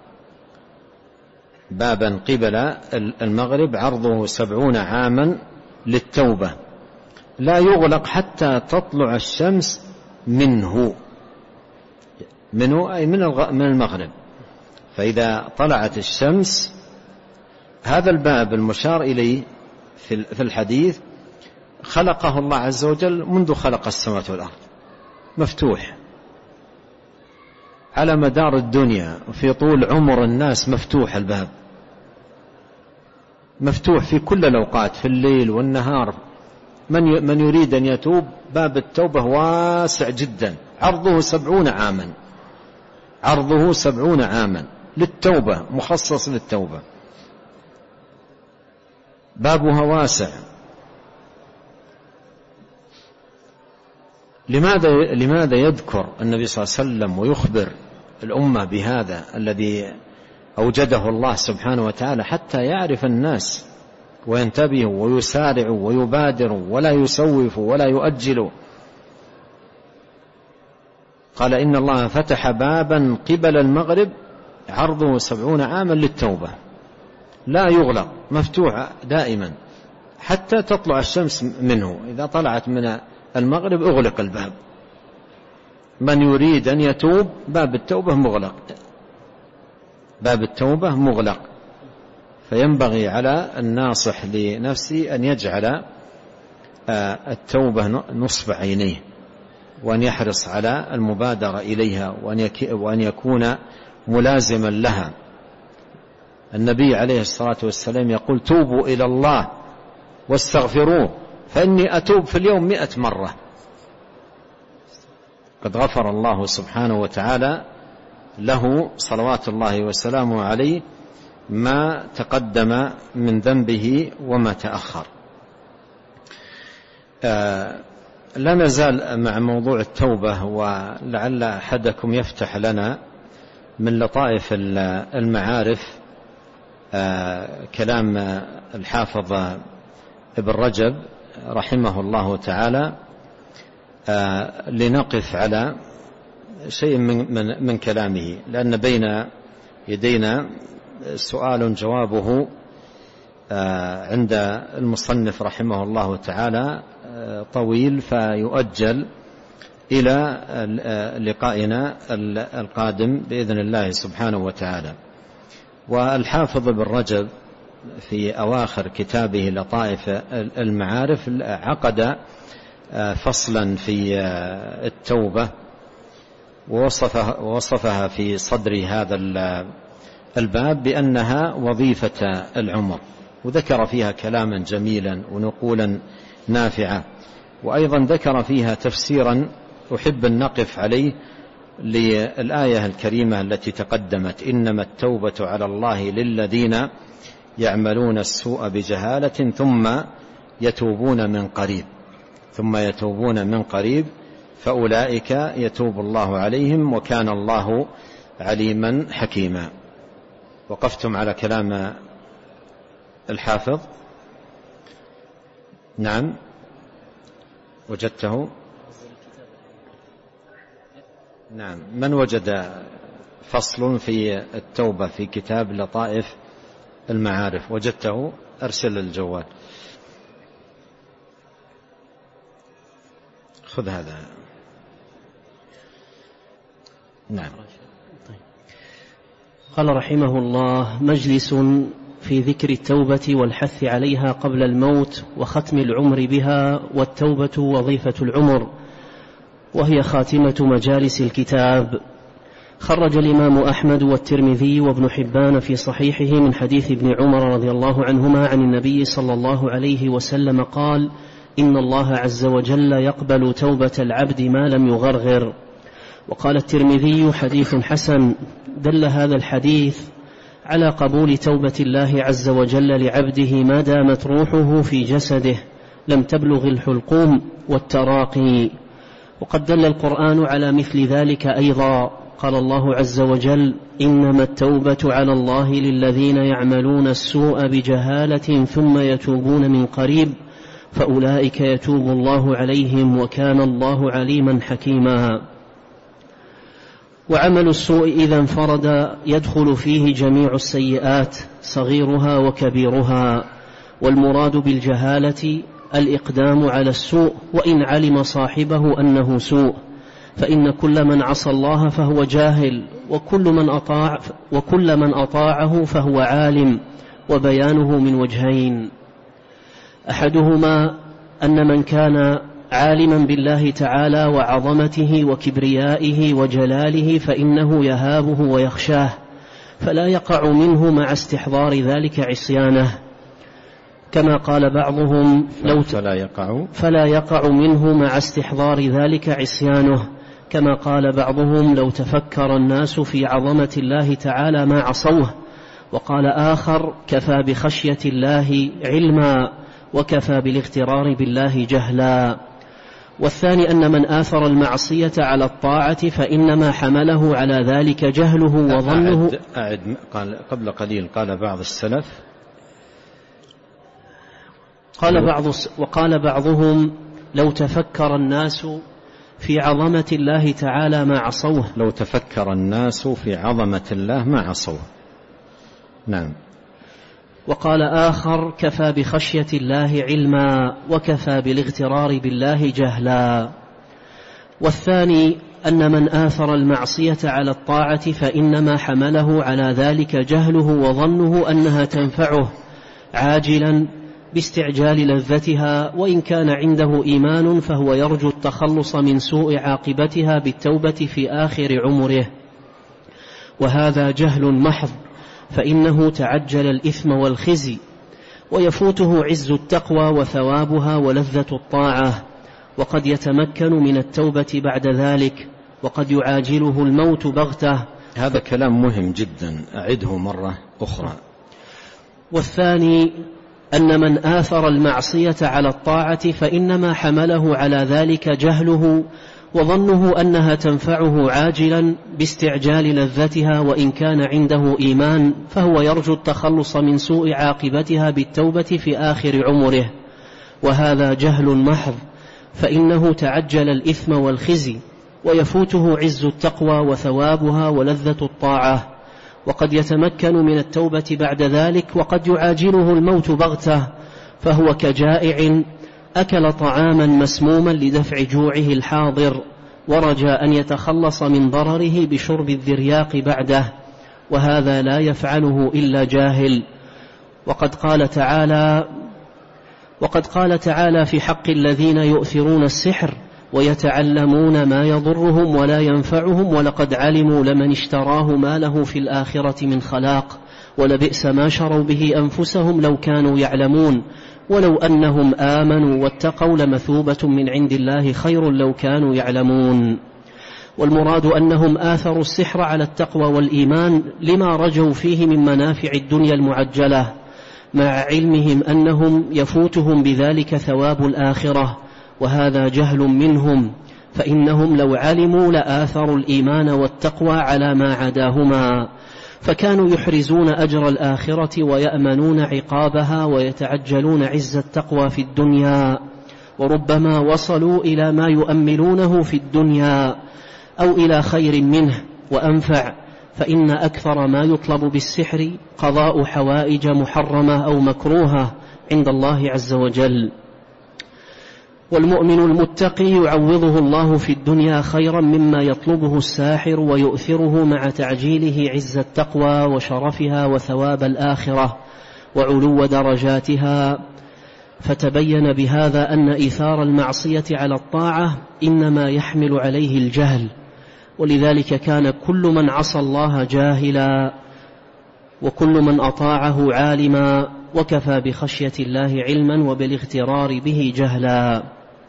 بابا قبل المغرب عرضه سبعون عاما للتوبة لا يغلق حتى تطلع الشمس منه منه أي من المغرب. فإذا طلعت الشمس، هذا الباب المشار إليه في الحديث خلقه الله عز وجل منذ خلق السماوات والأرض، مفتوح على مدار الدنيا وفي طول عمر الناس، مفتوح الباب، مفتوح في كل الأوقات، في الليل والنهار. من من يريد أن يتوب باب التوبة واسع جدا، عرضه سبعون عاما عرضه سبعون عاما للتوبة، مخصص للتوبة، بابها واسع. لماذا لماذا يذكر النبي صلى الله عليه وسلم ويخبر الأمة بهذا الذي أوجده الله سبحانه وتعالى؟ حتى يعرف الناس وينتبهوا ويسارعوا ويبادروا ولا يسوفوا ولا يؤجلوا. قال: إن الله فتح بابا قبل المغرب عرضه سبعون عاما للتوبة لا يغلق، مفتوح دائما حتى تطلع الشمس منه. إذا طلعت من المغرب أغلق الباب، من يريد أن يتوب باب التوبة مغلق، باب التوبة مغلق. فينبغي على الناصح لنفسه أن يجعل التوبة نصب عينيه، وأن يحرص على المبادرة إليها، وأن يكون ملازما لها. النبي عليه الصلاة والسلام يقول: توبوا إلى الله واستغفروه فإني أتوب في اليوم مئة مرة. قد غفر الله سبحانه وتعالى له صلوات الله وسلامه عليه ما تقدم من ذنبه وما تأخر. آه لا نزال مع موضوع التوبة، ولعل أحدكم يفتح لنا من لطائف المعارف آه كلام الحافظ ابن رجب رحمه الله تعالى لنقف على شيء من, من, من كلامه، لأن بين يدينا سؤال جوابه عند المصنف رحمه الله تعالى طويل، فيؤجل إلى لقائنا القادم بإذن الله سبحانه وتعالى. والحافظ ابن رجب في أواخر كتابه لطائف المعارف عقد فصلا في التوبة ووصفها, ووصفها في صدر هذا الباب بأنها وظيفة العمر، وذكر فيها كلاما جميلا ونقولا نافعة، وأيضا ذكر فيها تفسيرا أحب أن نقف عليه للآية الكريمة التي تقدمت: إنما التوبة على الله للذين يعملون السوء بجهالة ثم يتوبون من قريب ثم يتوبون من قريب فأولئك يتوب الله عليهم وكان الله عليما حكيما. وقفتم على كلام الحافظ؟ نعم، وجدته؟ نعم. من وجد فصل في التوبة في كتاب لطائف المعارف وجدته أرسل الجوال. خذ هذا. نعم. قال رحمه الله: مجلس في ذكر التوبة والحث عليها قبل الموت وختم العمر بها، والتوبة وظيفة العمر، وهي خاتمة مجالس الكتاب. خرج الإمام أحمد والترمذي وابن حبان في صحيحه من حديث ابن عمر رضي الله عنهما عن النبي صلى الله عليه وسلم قال: إن الله عز وجل يقبل توبة العبد ما لم يغرغر. وقال الترمذي: حديث حسن. دل هذا الحديث على قبول توبة الله عز وجل لعبده ما دامت روحه في جسده لم تبلغ الحلقوم والتراقي. وقد دل القرآن على مثل ذلك أيضا. قال الله عز وجل: إنما التوبة على الله للذين يعملون السوء بجهالة ثم يتوبون من قريب فأولئك يتوب الله عليهم وكان الله عليما حكيما. وعمل السوء إذا انفرد يدخل فيه جميع السيئات صغيرها وكبيرها، والمراد بالجهالة الإقدام على السوء وإن علم صاحبه أنه سوء، فإن كل من عصى الله فهو جاهل، وكل من أطاع وكل من أطاعه فهو عالم، وبيانه من وجهين: أحدهما أن من كان عالما بالله تعالى وعظمته وكبريائه وجلاله فإنه يهابه ويخشاه، فلا يقع منه مع استحضار ذلك عصيانه، كما قال بعضهم: لو فلا يقع فلا يقع منه مع استحضار ذلك عصيانه، كما قال بعضهم: لو تفكر الناس في عظمة الله تعالى ما عصوه. وقال آخر: كفى بخشية الله علما وكفى بالاغترار بالله جهلا. والثاني أن من آثر المعصية على الطاعة فإنما حمله على ذلك جهله وظنه. أعد أعد قال قبل قليل قال بعض السلف قال بعض وقال بعضهم: لو تفكر الناس في عظمة الله تعالى ما عصوه. لو تفكر الناس في عظمة الله ما عصوه. نعم. وقال آخر: كفى بخشية الله علما وكفى بالاغترار بالله جهلا. والثاني أن من آثر المعصية على الطاعة فإنما حمله على ذلك جهله وظنه أنها تنفعه عاجلا باستعجال لذتها، وإن كان عنده إيمان فهو يرجو التخلص من سوء عاقبتها بالتوبة في آخر عمره، وهذا جهل محض، فإنه تعجل الإثم والخزي، ويفوته عز التقوى وثوابها ولذة الطاعة، وقد يتمكن من التوبة بعد ذلك، وقد يعاجله الموت بغته. هذا كلام مهم جدا، أعده مرة أخرى. والثاني أن من آثر المعصية على الطاعة فإنما حمله على ذلك جهله وظنه أنها تنفعه عاجلا باستعجال لذتها، وإن كان عنده إيمان فهو يرجو التخلص من سوء عاقبتها بالتوبة في آخر عمره، وهذا جهل محض، فإنه تعجل الإثم والخزي، ويفوته عز التقوى وثوابها ولذة الطاعة، وقد يتمكن من التوبة بعد ذلك، وقد يعاجله الموت بغته، فهو كجائع أكل طعاما مسموما لدفع جوعه الحاضر، ورجى أن يتخلص من ضرره بشرب الذرياق بعده، وهذا لا يفعله إلا جاهل. وقد قال تعالى وقد قال تعالى في حق الذين يؤثرون السحر ويتعلمون ما يضرهم ولا ينفعهم، ولقد علموا لمن اشتراه ما له في الآخرة من خلاق، ولبئس ما شروا به أنفسهم لو كانوا يعلمون، ولو أنهم آمنوا واتقوا لمثوبة من عند الله خير لو كانوا يعلمون. والمراد أنهم آثروا السحر على التقوى والإيمان لما رجوا فيه من منافع الدنيا المعجلة، مع علمهم أنهم يفوتهم بذلك ثواب الآخرة، وهذا جهل منهم، فإنهم لو علموا لآثروا الإيمان والتقوى على ما عداهما، فكانوا يحرزون أجر الآخرة ويأمنون عقابها ويتعجلون عز التقوى في الدنيا، وربما وصلوا إلى ما يؤملونه في الدنيا أو إلى خير منه وأنفع، فإن أكثر ما يطلب بالسحر قضاء حوائج محرمة أو مكروهة عند الله عز وجل. والمؤمن المتقي يعوضه الله في الدنيا خيرا مما يطلبه الساحر ويؤثره مع تعجيله عز التقوى وشرفها وثواب الآخرة وعلو درجاتها. فتبين بهذا أن إيثار المعصية على الطاعة إنما يحمل عليه الجهل، ولذلك كان كل من عصى الله جاهلا، وكل من أطاعه عالما، وكفى بخشية الله علما وبالاغترار به جهلا.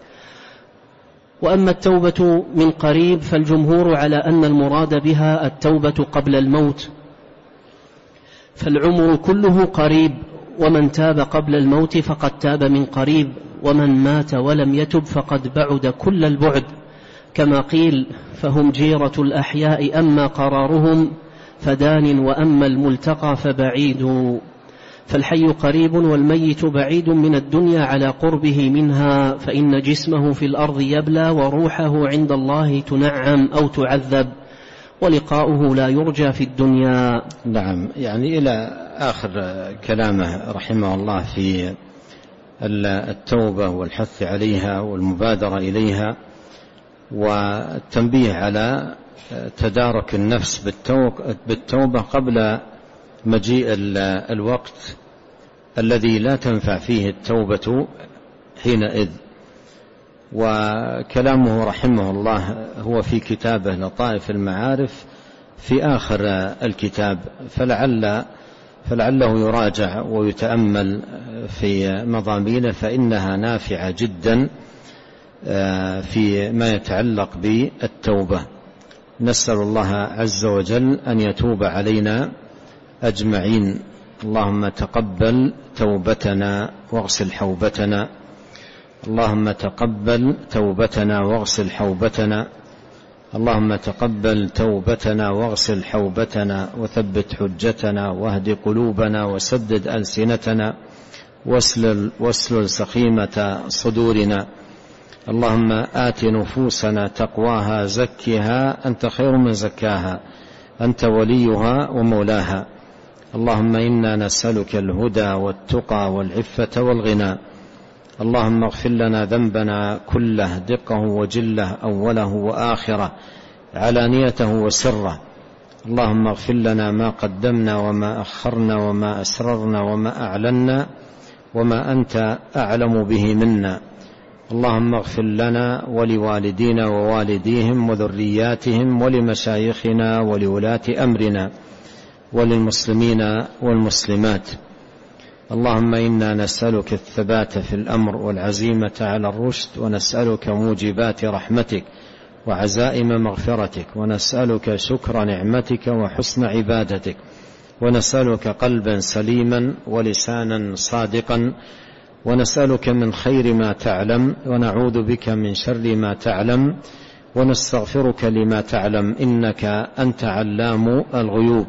وأما التوبة من قريب فالجمهور على أن المراد بها التوبة قبل الموت، فالعمر كله قريب، ومن تاب قبل الموت فقد تاب من قريب، ومن مات ولم يتب فقد بعد كل البعد، كما قيل فهم جيرة الأحياء أما قرارهم فدان، وأما الملتقى فبعيد. فالحي قريب والميت بعيد من الدنيا على قربه منها، فإن جسمه في الأرض يبلى وروحه عند الله تنعم أو تعذب، ولقاؤه لا يرجى في الدنيا. نعم، يعني إلى آخر كلامه رحمه الله في التوبة والحث عليها والمبادرة إليها، والتنبيه على تدارك النفس بالتوبة قبل مجيء الوقت الذي لا تنفع فيه التوبة حينئذ. وكلامه رحمه الله هو في كتابه لطائف المعارف في آخر الكتاب، فلعل فلعله يراجع ويتأمل في مضامينه، فإنها نافعة جدا في ما يتعلق بالتوبة. نسأل الله عز وجل أن يتوب علينا أجمعين. اللهم تقبل توبتنا واغسل حوبتنا، اللهم تقبل توبتنا واغسل حوبتنا، اللهم تقبل توبتنا واغسل حوبتنا، وثبت حجتنا واهد قلوبنا وسدد ألسنتنا واسلل, واسلل سخيمة صدورنا. اللهم آت نفوسنا تقواها زكها أنت خير من زكاها، أنت وليها ومولاها. اللهم إنا نسألك الهدى والتقى والعفة والغنى. اللهم اغفر لنا ذنبنا كله دقه وجله أوله وآخره علانيته وسره. اللهم اغفر لنا ما قدمنا وما أخرنا وما أسررنا وما أعلنا وما أنت أعلم به منا. اللهم اغفر لنا ولوالدينا ووالديهم وذرياتهم ولمشايخنا ولولاة أمرنا وللمسلمين والمسلمات. اللهم إنا نسألك الثبات في الأمر والعزيمة على الرشد، ونسألك موجبات رحمتك وعزائم مغفرتك، ونسألك شكر نعمتك وحسن عبادتك، ونسألك قلبا سليما ولسانا صادقا، ونسألك من خير ما تعلم، ونعوذ بك من شر ما تعلم، ونستغفرك لما تعلم، إنك أنت علام الغيوب.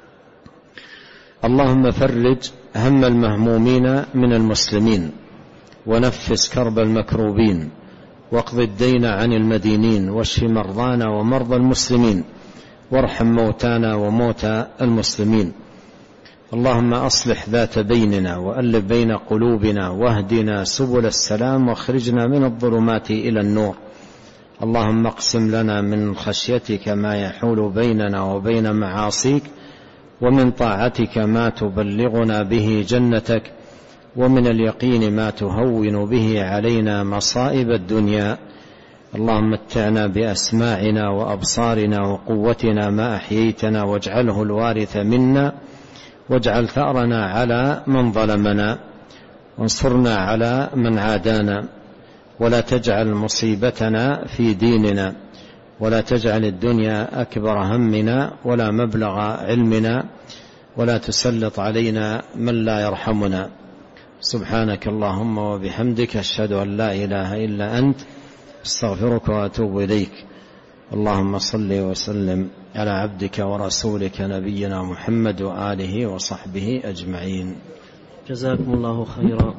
اللهم فرج هم المهمومين من المسلمين، ونفس كرب المكروبين، واقض الدين عن المدينين، واشف مرضانا ومرضى المسلمين، وارحم موتانا وموتى المسلمين. اللهم أصلح ذات بيننا وألف بين قلوبنا، واهدنا سبل السلام، واخرجنا من الظلمات إلى النور. اللهم اقسم لنا من خشيتك ما يحول بيننا وبين معاصيك، ومن طاعتك ما تبلغنا به جنتك، ومن اليقين ما تهون به علينا مصائب الدنيا. اللهم متعنا بأسماعنا وأبصارنا وقوتنا ما أحييتنا، واجعله الوارث منا، واجعل ثأرنا على من ظلمنا، وانصرنا على من عادانا، ولا تجعل مصيبتنا في ديننا، ولا تجعل الدنيا أكبر همنا ولا مبلغ علمنا، ولا تسلط علينا من لا يرحمنا. سبحانك اللهم وبحمدك، أشهد أن لا إله إلا أنت، استغفرك وأتوب إليك. اللهم صل وسلم على عبدك ورسولك نبينا محمد وآله وصحبه أجمعين. جزاكم الله خيرا.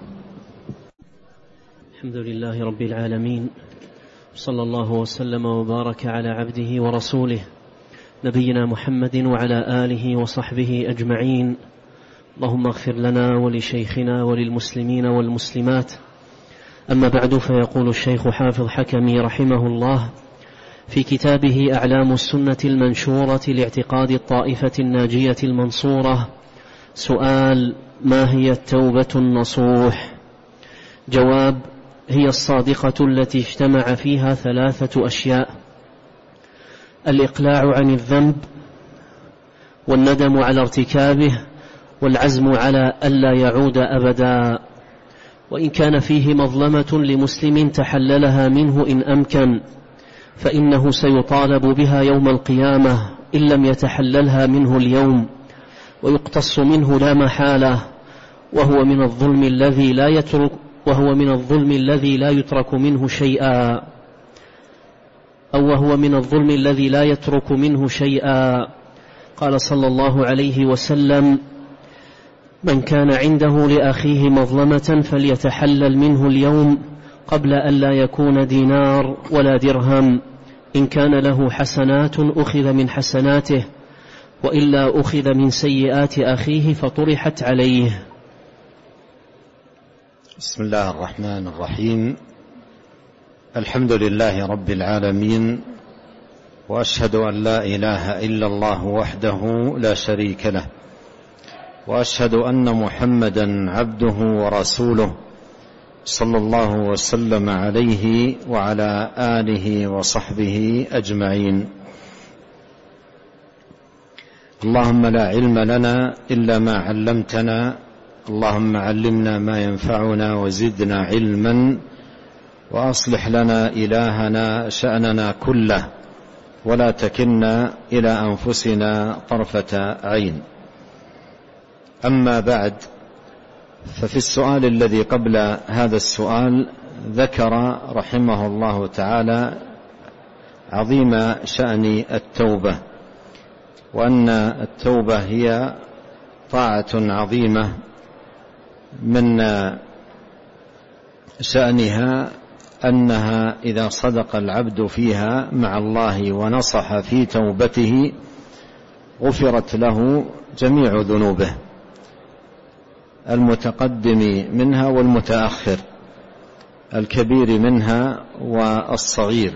الحمد لله رب العالمين، صلى الله وسلم وبارك على عبده ورسوله نبينا محمد وعلى آله وصحبه أجمعين. اللهم اغفر لنا ولشيخنا وللمسلمين والمسلمات. أما بعد، فيقول الشيخ حافظ حكمي رحمه الله في كتابه أعلام السنة المنشورة لاعتقاد الطائفة الناجية المنصورة: سؤال: ما هي التوبة النصوح؟ جواب: هي الصادقة التي اجتمع فيها ثلاثة أشياء: الإقلاع عن الذنب، والندم على ارتكابه، والعزم على ألا يعود أبدا. وإن كان فيه مظلمة لمسلم تحللها منه إن أمكن، فإنه سيطالب بها يوم القيامة إن لم يتحللها منه اليوم، ويقتص منه لا محالة، وهو من الظلم الذي لا يترك وهو من الظلم الذي لا يترك منه شيئا أو وهو من الظلم الذي لا يترك منه شيئا. قال صلى الله عليه وسلم: من كان عنده لأخيه مظلمة فليتحلل منه اليوم قبل أن لا يكون دينار ولا درهم. إن كان له حسنات أخذ من حسناته، وإلا أخذ من سيئات أخيه فطرحت عليه. بسم الله الرحمن الرحيم. الحمد لله رب العالمين، وأشهد أن لا إله إلا الله وحده لا شريك له، وأشهد أن محمدا عبده ورسوله، صلى الله وسلم عليه وعلى آله وصحبه أجمعين. اللهم لا علم لنا إلا ما علمتنا، اللهم علمنا ما ينفعنا وزدنا علما، وأصلح لنا إلهنا شأننا كله، ولا تكلنا إلى أنفسنا طرفة عين. أما بعد، ففي السؤال الذي قبل هذا السؤال ذكر رحمه الله تعالى عظيم شأن التوبة، وأن التوبة هي طاعة عظيمة من شأنها أنها إذا صدق العبد فيها مع الله ونصح في توبته غفرت له جميع ذنوبه، المتقدم منها والمتأخر، الكبير منها والصغير.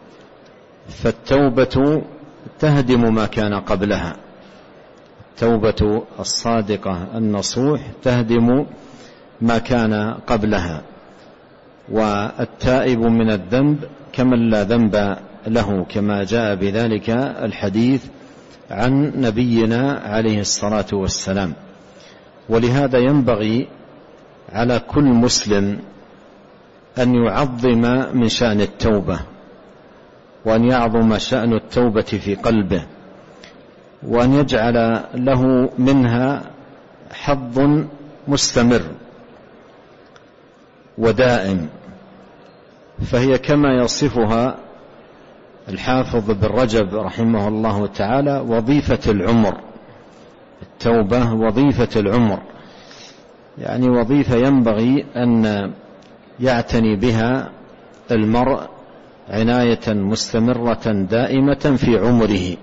فالتوبة تهدم ما كان قبلها، التوبة الصادقة النصوح تهدم ما كان قبلها. والتائب من الذنب كمن لا ذنب له، كما جاء بذلك الحديث عن نبينا عليه الصلاة والسلام. ولهذا ينبغي على كل مسلم أن يعظم من شأن التوبة، وأن يعظم شأن التوبة في قلبه، وأن يجعل له منها حظ مستمر ودائم. فهي كما يصفها الحافظ بن رجب رحمه الله تعالى وظيفة العمر. التوبة وظيفة العمر، يعني وظيفة ينبغي أن يعتني بها المرء عناية مستمرة دائمة في عمره.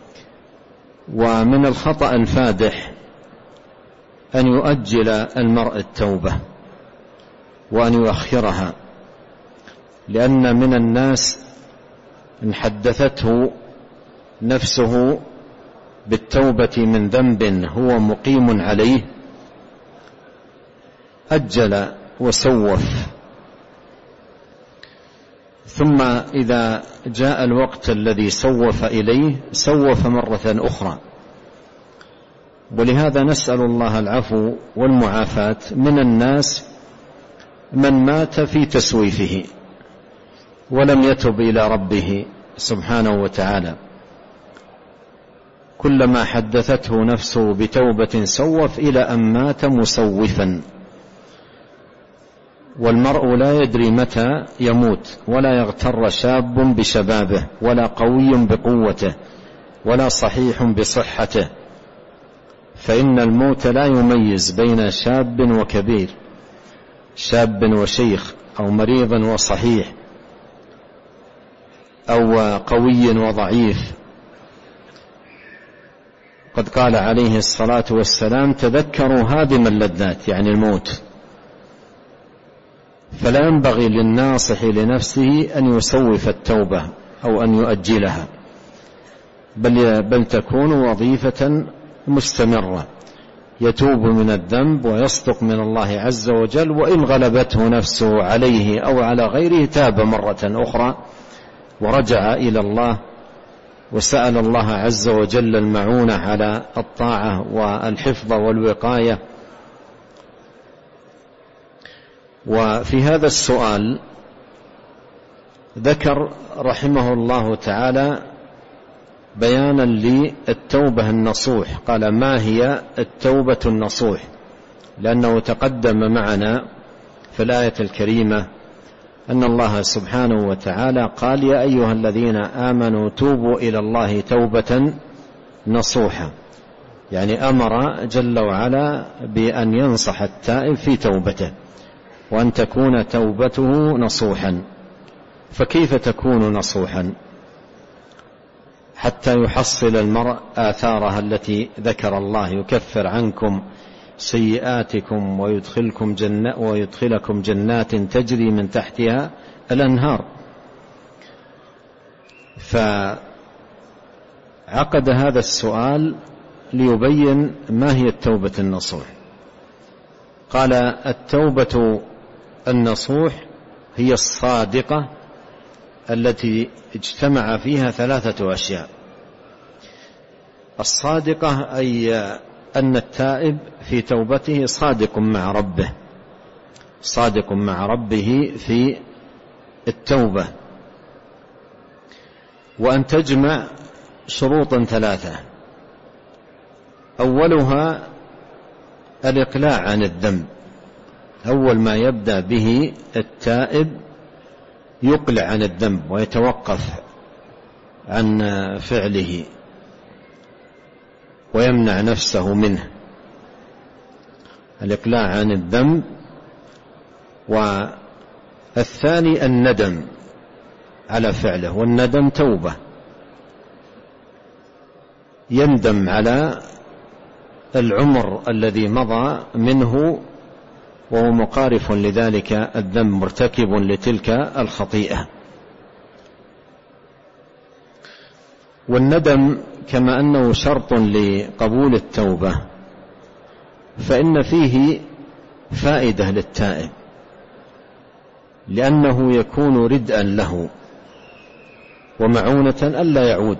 ومن الخطأ الفادح أن يؤجل المرء التوبة وأن يؤخرها، لأن من الناس إن حدثته نفسه بالتوبة من ذنب هو مقيم عليه أجل وسوف، ثم إذا جاء الوقت الذي سوف إليه سوف مرة أخرى. ولهذا نسأل الله العفو والمعافاة من الناس من مات في تسويفه ولم يتب إلى ربه سبحانه وتعالى، كلما حدثته نفسه بتوبة سوف إلى أن مات مسوفا. والمرء لا يدري متى يموت، ولا يغتر شاب بشبابه، ولا قوي بقوته، ولا صحيح بصحته، فإن الموت لا يميز بين شاب وكبير، شاب وشيخ، أو مريض وصحيح، أو قوي وضعيف. قد قال عليه الصلاة والسلام: تذكروا هادم اللذات، يعني الموت. فلا ينبغي للناصح لنفسه أن يسوف التوبة أو أن يؤجلها، بل, بل تكون وظيفة مستمرة، يتوب من الذنب ويصدق من الله عز وجل، وإن غلبته نفسه عليه أو على غيره تاب مرة أخرى ورجع إلى الله وسأل الله عز وجل المعونة على الطاعة والحفظ والوقاية. وفي هذا السؤال ذكر رحمه الله تعالى بيانا للتوبة النصوح. قال: ما هي التوبة النصوح؟ لأنه تقدم معنا في الآية الكريمة أن الله سبحانه وتعالى قال: يا أيها الذين آمنوا توبوا إلى الله توبة نصوحا، يعني أمر جل وعلا بأن ينصح التائب في توبته وأن تكون توبته نصوحا. فكيف تكون نصوحا حتى يحصل المرء آثارها التي ذكر الله: يكفر عنكم سيئاتكم ويدخلكم, جنة ويدخلكم جنات تجري من تحتها الأنهار. فعقد هذا السؤال ليبين ما هي التوبة النصوح. قال: التوبة النصوح هي الصادقة التي اجتمع فيها ثلاثة أشياء. الصادقة أي أن التائب في توبته صادق مع ربه، صادق مع ربه في التوبة، وأن تجمع شروطا ثلاثة: أولها الإقلاع عن الذنب. أول ما يبدأ به التائب يقلع عن الذنب ويتوقف عن فعله ويمنع نفسه منه، الإقلاع عن الذنب. والثاني الندم على فعله، والندم توبة، يندم على العمر الذي مضى منه وهو مقارف لذلك الذنب، مرتكب لتلك الخطيئة. والندم كما أنه شرط لقبول التوبة فإن فيه فائدة للتائب، لأنه يكون ردءا له ومعونة ألا يعود،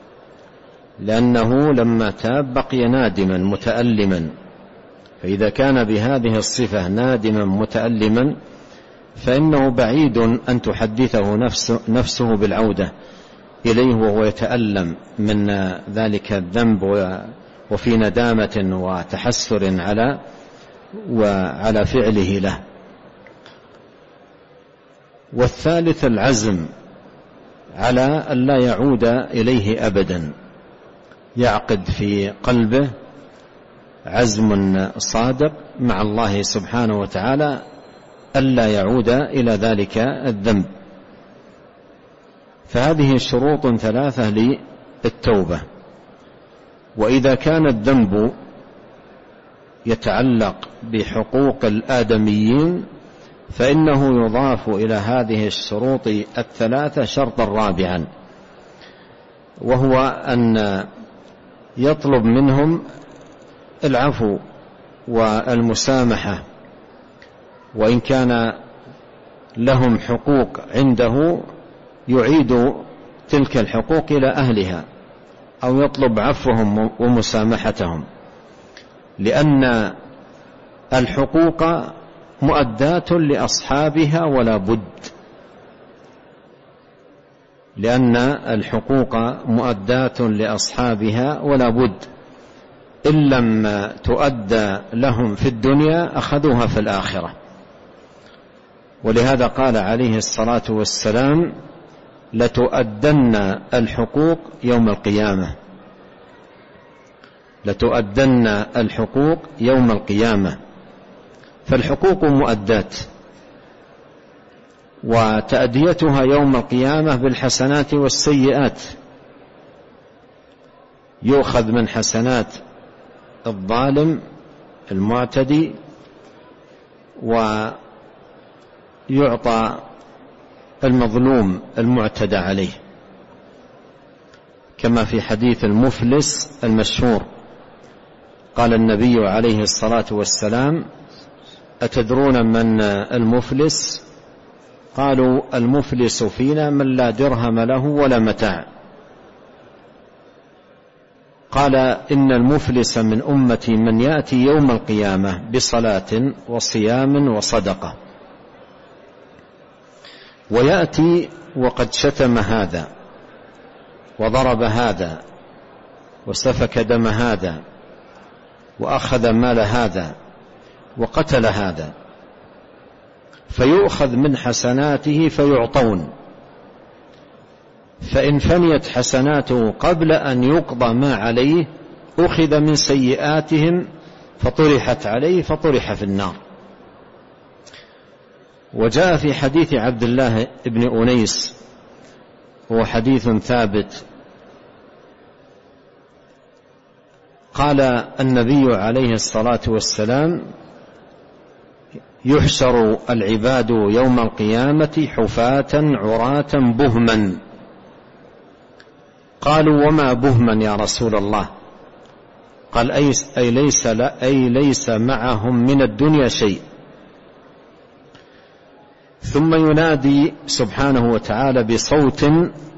لأنه لما تاب بقي نادما متألما. فإذا كان بهذه الصفة نادما متألما فإنه بعيد أن تحدثه نفسه, نفسه بالعودة إليه وهو يتألم من ذلك الذنب وفي ندامة وتحسر على وعلى فعله له. والثالث العزم على أن لا يعود إليه أبدا، يعقد في قلبه عزم صادق مع الله سبحانه وتعالى ألا يعود إلى ذلك الذنب. فهذه شروط ثلاثة للتوبة. وإذا كان الذنب يتعلق بحقوق الآدميين فإنه يضاف إلى هذه الشروط الثلاثة شرطا رابعا، وهو أن يطلب منهم العفو والمسامحة، وإن كان لهم حقوق عنده يعيد تلك الحقوق إلى أهلها أو يطلب عفوهم ومسامحتهم، لأن الحقوق مؤداة لأصحابها ولا بد، لأن الحقوق مؤداة لأصحابها ولا بد، إن لم تؤدى لهم في الدنيا أخذوها في الآخرة. ولهذا قال عليه الصلاة والسلام: لتؤدن الحقوق يوم القيامة، لتؤدن الحقوق يوم القيامة. فالحقوق مؤدات، وتأديتها يوم القيامة بالحسنات والسيئات، يؤخذ من حسنات الظالم المعتدي ويعطى المظلوم المعتدى عليه، كما في حديث المفلس المشهور. قال النبي عليه الصلاة والسلام: أتدرون من المفلس؟ قالوا: المفلس فينا من لا درهم له ولا متاع. قال: إن المفلس من أمتي من يأتي يوم القيامة بصلاة وصيام وصدقة، ويأتي وقد شتم هذا وضرب هذا وسفك دم هذا وأخذ مال هذا وقتل هذا، فيؤخذ من حسناته فيعطون، فإن فنيت حسناته قبل أن يقضى ما عليه أخذ من سيئاتهم فطرحت عليه فطرح في النار. وجاء في حديث عبد الله بن أنيس، هو حديث ثابت، قال النبي عليه الصلاة والسلام: يحشر العباد يوم القيامة حفاة عراة بهما. قالوا: وما بهما يا رسول الله؟ قال: أي ليس, أي ليس معهم من الدنيا شيء. ثم ينادي سبحانه وتعالى بصوت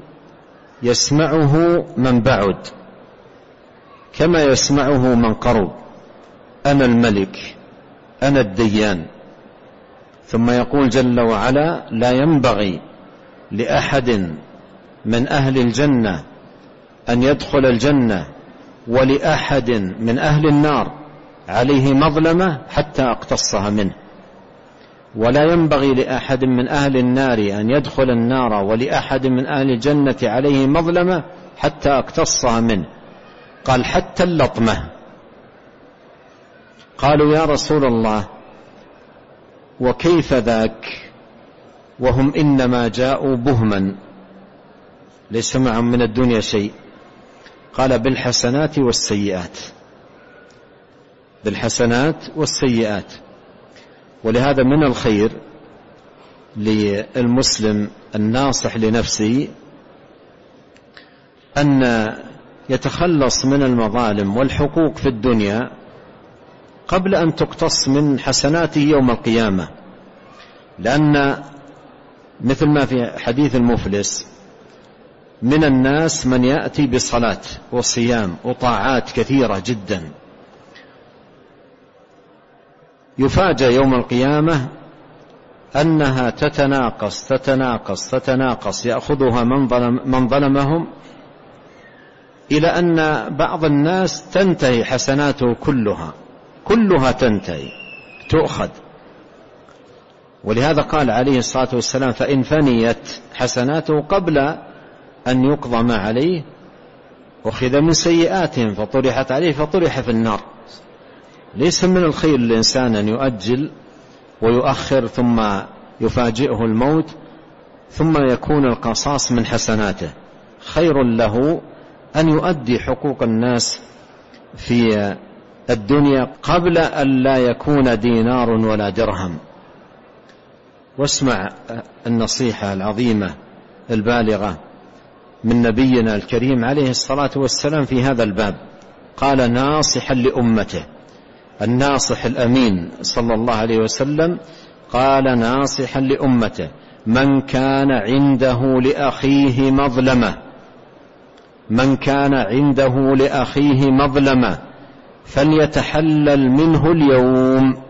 يسمعه من بعد كما يسمعه من قرب: أنا الملك، أنا الديان. ثم يقول جل وعلا: لا ينبغي لأحد من أهل الجنة أن يدخل الجنة ولأحد من أهل النار عليه مظلمة حتى أقتصها منه، ولا ينبغي لأحد من أهل النار أن يدخل النار ولأحد من أهل الجنة عليه مظلمة حتى أقتصها منه. قال: حتى اللطمة. قالوا: يا رسول الله، وكيف ذاك وهم إنما جاءوا بهما ليس معهم من الدنيا شيء؟ قال: بالحسنات والسيئات، بالحسنات والسيئات. ولهذا من الخير للمسلم الناصح لنفسه أن يتخلص من المظالم والحقوق في الدنيا قبل أن تقتص من حسناته يوم القيامة، لأن مثل ما في حديث المفلس من الناس من يأتي بصلاة وصيام وطاعات كثيرة جدا، يفاجأ يوم القيامة أنها تتناقص تتناقص تتناقص يأخذها من, ظلم من ظلمهم، إلى أن بعض الناس تنتهي حسناته كلها كلها تنتهي تؤخذ. ولهذا قال عليه الصلاة والسلام: فإن فنيت حسناته قبل أن يقضى ما عليه أخذ من سيئاتهم فطرحت عليه فطرح في النار. ليس من الخير للإنسان أن يؤجل ويؤخر ثم يفاجئه الموت ثم يكون القصاص من حسناته، خير له أن يؤدي حقوق الناس في الدنيا قبل أن لا يكون دينار ولا درهم. واسمع النصيحة العظيمة البالغة من نبينا الكريم عليه الصلاة والسلام في هذا الباب. قال ناصحا لأمته، الناصح الأمين صلى الله عليه وسلم قال ناصحا لأمته: من كان عنده لأخيه مظلمة من كان عنده لأخيه مظلمة فليتحلل منه اليوم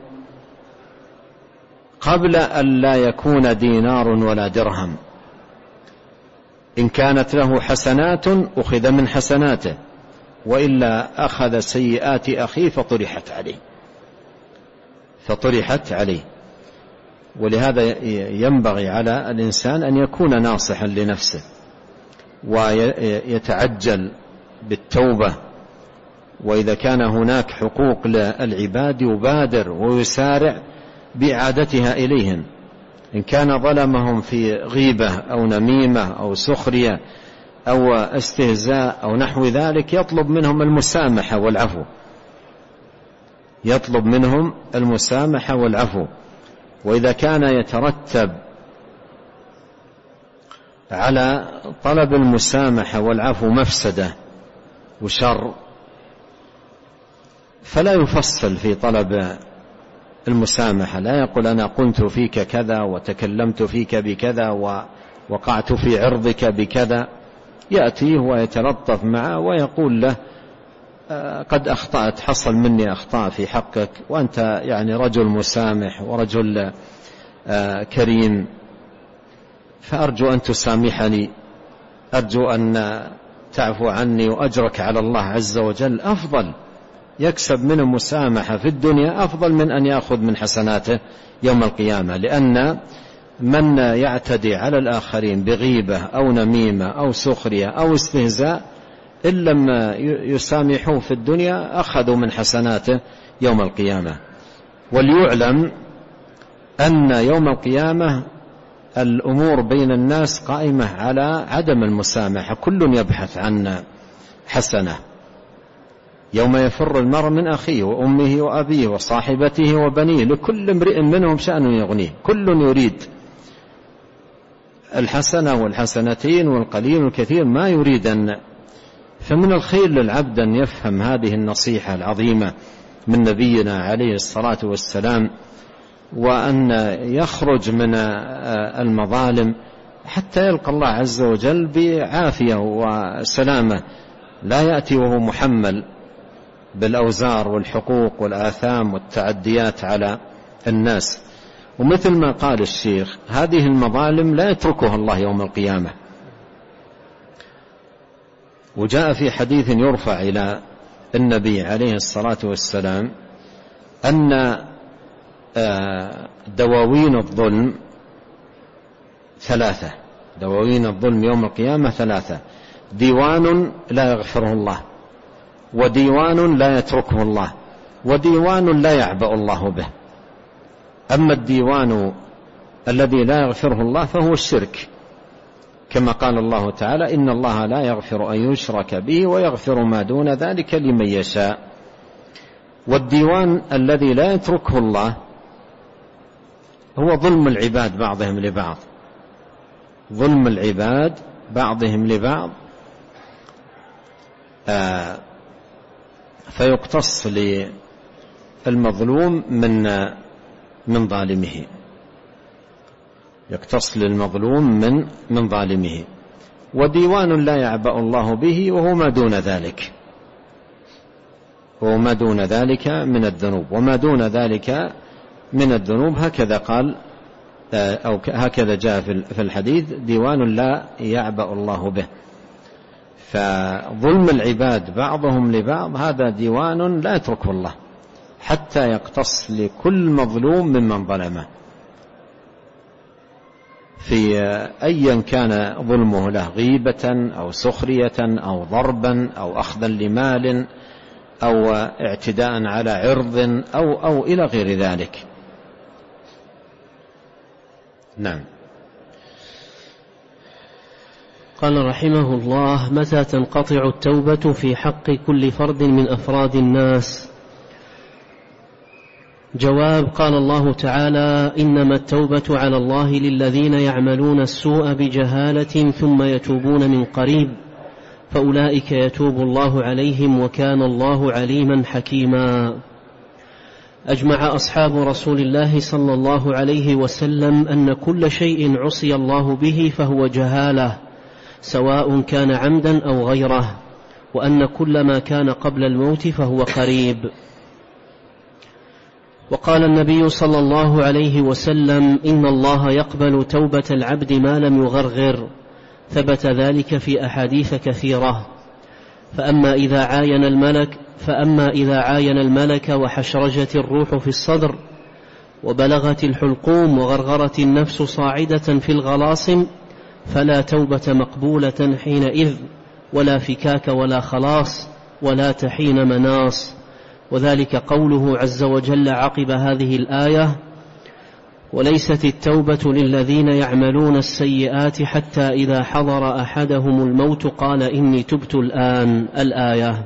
قبل أن لا يكون دينار ولا درهم. إن كانت له حسنات أخذ من حسناته، وإلا أخذ سيئات أخيه فطرحت عليه فطرحت عليه ولهذا ينبغي على الإنسان أن يكون ناصحا لنفسه ويتعجل بالتوبة، وإذا كان هناك حقوق للعباد يبادر ويسارع بإعادتها إليهم. إن كان ظلمهم في غيبة أو نميمة أو سخرية أو استهزاء أو نحو ذلك يطلب منهم المسامحة والعفو يطلب منهم المسامحة والعفو. وإذا كان يترتب على طلب المسامحة والعفو مفسدة وشر فلا يفصل في طلب المسامحة، لا يقول أنا قلت فيك كذا وتكلمت فيك بكذا ووقعت في عرضك بكذا، يأتيه ويتلطف معه ويقول له قد أخطأت، حصل مني أخطاء في حقك، وأنت يعني رجل مسامح ورجل كريم، فأرجو أن تسامحني، أرجو أن تعفو عني، وأجرك على الله عز وجل أفضل. يكسب من المسامحة في الدنيا أفضل من أن يأخذ من حسناته يوم القيامة، لأن من يعتدي على الآخرين بغيبة أو نميمة أو سخرية أو استهزاء إن لم يسامحوه في الدنيا أخذوا من حسناته يوم القيامة. وليعلم أن يوم القيامة الأمور بين الناس قائمة على عدم المسامحة، كل يبحث عن حسنة. يوم يفر المرء من أخيه وأمه وأبيه وصاحبته وبنيه لكل امرئ منهم شأن يغنيه، كل يريد الحسنة والحسنتين والقليل والكثير ما يريد أن. فمن الخير للعبد أن يفهم هذه النصيحة العظيمة من نبينا عليه الصلاة والسلام، وأن يخرج من المظالم حتى يلقى الله عز وجل بعافية وسلامة، لا يأتي وهو محمل بالأوزار والحقوق والآثام والتعديات على الناس. ومثل ما قال الشيخ هذه المظالم لا يتركها الله يوم القيامة. وجاء في حديث يرفع إلى النبي عليه الصلاة والسلام أن دواوين الظلم ثلاثة دواوين الظلم يوم القيامة ثلاثة: ديوان لا يغفره الله، وديوان لا يتركه الله، وديوان لا يعبأ الله به. أما الديوان الذي لا يغفره الله فهو الشرك، كما قال الله تعالى: إن الله لا يغفر أن يشرك به ويغفر ما دون ذلك لمن يشاء. والديوان الذي لا يتركه الله هو ظلم العباد بعضهم لبعض، ظلم العباد بعضهم لبعض، آه فيقتص للمظلوم من من ظالمه، يقتص للمظلوم من من ظالمه. وديوان لا يعبأ الله به وهو ما دون ذلك، وما دون ذلك من الذنوب، وما دون ذلك من الذنوب هكذا قال أو هكذا جاء في الحديث: ديوان لا يعبأ الله به. فظلم العباد بعضهم لبعض هذا ديوان لا يتركه الله حتى يقتص لكل مظلوم ممن ظلمه، في أيا كان ظلمه له، غيبة أو سخرية أو ضربا أو أخذا لمال أو اعتداء على عرض أو, أو إلى غير ذلك. نعم. قال رحمه الله: متى تنقطع التوبة في حق كل فرد من أفراد الناس؟ جواب: قال الله تعالى: إنما التوبة على الله للذين يعملون السوء بجهالة ثم يتوبون من قريب فأولئك يتوب الله عليهم وكان الله عليما حكيما. أجمع أصحاب رسول الله صلى الله عليه وسلم أن كل شيء عصي الله به فهو جهالة سواء كان عمدا أو غيره، وأن كل ما كان قبل الموت فهو قريب. وقال النبي صلى الله عليه وسلم: إن الله يقبل توبة العبد ما لم يغرغر، ثبت ذلك في أحاديث كثيرة. فأما إذا عاين الملك فأما إذا عاين الملك وحشرجت الروح في الصدر وبلغت الحلقوم وغرغرت النفس صاعدة في الغلاصم فلا توبة مقبولة حينئذ، ولا فكاك ولا خلاص ولا تحين مناص. وذلك قوله عز وجل عقب هذه الآية: وليست التوبة للذين يعملون السيئات حتى إذا حضر أحدهم الموت قال إني تبت الآن. الآية.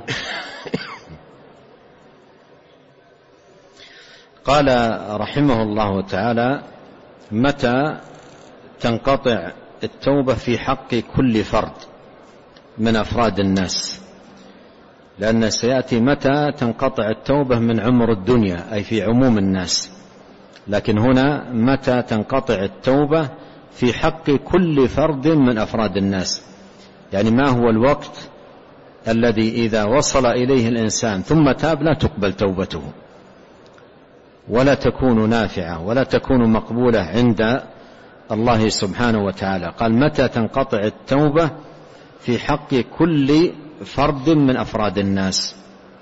قال رحمه الله تعالى: متى تنقطع التوبة في حق كل فرد من أفراد الناس؟ لأن سيأتي متى تنقطع التوبة من عمر الدنيا، أي في عموم الناس، لكن هنا متى تنقطع التوبة في حق كل فرد من أفراد الناس، يعني ما هو الوقت الذي إذا وصل إليه الإنسان ثم تاب لا تقبل توبته ولا تكون نافعة ولا تكون مقبولة عند الله سبحانه وتعالى. قال: متى تنقطع التوبة في حق كل فرد من أفراد الناس.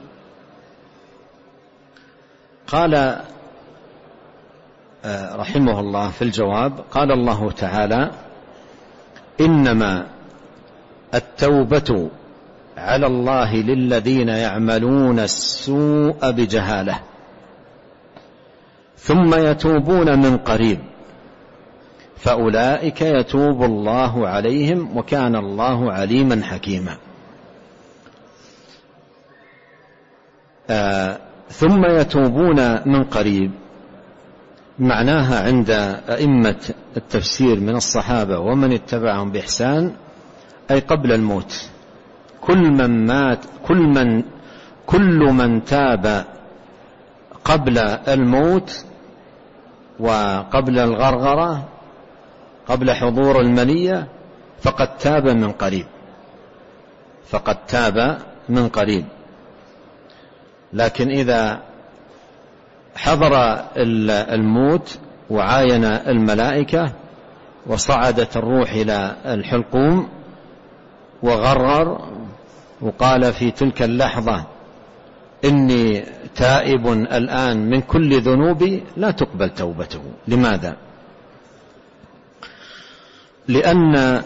قال رحمه الله في الجواب: قال الله تعالى: إنما التوبة على الله للذين يعملون السوء بجهالة ثم يتوبون من قريب فأولئك يتوب الله عليهم وكان الله عليما حكيما. آه ثم يتوبون من قريب معناها عند أئمة التفسير من الصحابة ومن اتبعهم بإحسان أي قبل الموت. كل من مات كل من كل من تاب قبل الموت وقبل الغرغرة قبل حضور المنية فقد تاب من قريب فقد تاب من قريب. لكن إذا حضر الموت وعاين الملائكة وصعدت الروح إلى الحلقوم وغرر وقال في تلك اللحظة إني تائب الآن من كل ذنوبي لا تقبل توبته. لماذا؟ لأن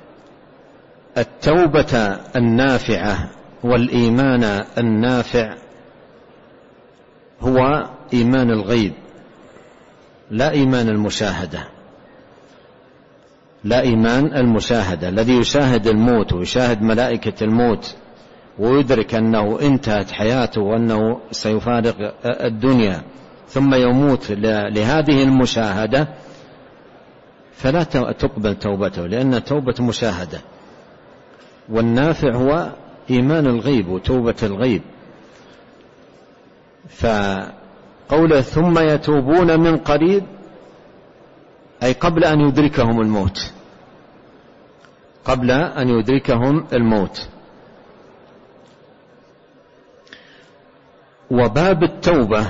التوبة النافعة والإيمان النافع هو إيمان الغيب لا إيمان المشاهدة لا إيمان المشاهدة الذي يشاهد الموت ويشاهد ملائكة الموت ويدرك أنه انتهت حياته وأنه سيفارق الدنيا ثم يموت لهذه المشاهدة فلا تقبل توبته لأن توبة مشاهدة. والنافع هو إيمان الغيب وتوبة الغيب. فقوله ثم يتوبون من قريب أي قبل أن يدركهم الموت قبل أن يدركهم الموت. وباب التوبة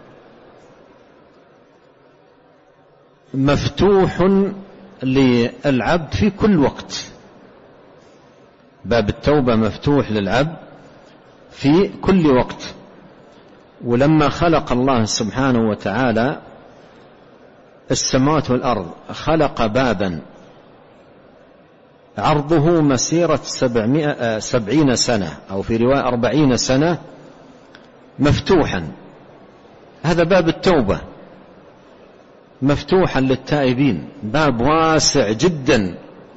مفتوح للعبد في كل وقت. باب التوبة مفتوح للعبد في كل وقت. ولما خلق الله سبحانه وتعالى السماوات والأرض خلق بابا عرضه مسيرة سبعين سنة أو في رواية أربعين سنة مفتوحا. هذا باب التوبة مفتوحا للتائبين، باب واسع جدا،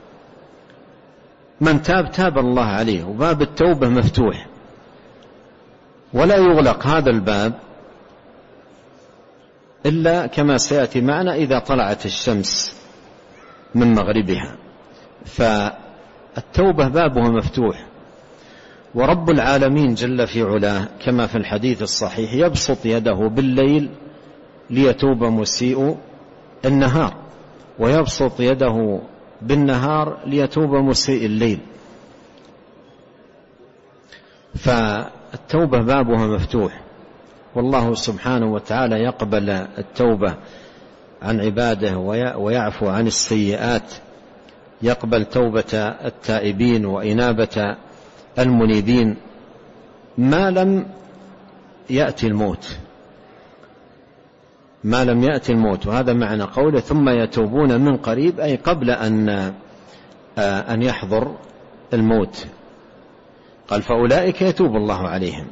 من تاب تاب الله عليه، وباب التوبة مفتوح ولا يغلق هذا الباب إلا كما سيأتي معنا إذا طلعت الشمس من مغربها. فالتوبة بابها مفتوح، ورب العالمين جل في علاه كما في الحديث الصحيح يبسط يده بالليل ليتوب مسيء النهار، ويبسط يده بالنهار ليتوب مسيء الليل. فالتوبة بابها مفتوح، والله سبحانه وتعالى يقبل التوبة عن عباده ويعفو عن السيئات، يقبل توبة التائبين وإنابة المنيبين ما لم يأتي الموت، ما لم يأتي الموت. وهذا معنى قوله ثم يتوبون من قريب، أي قبل أن أن يحضر الموت. قال فأولئك يتوب الله عليهم،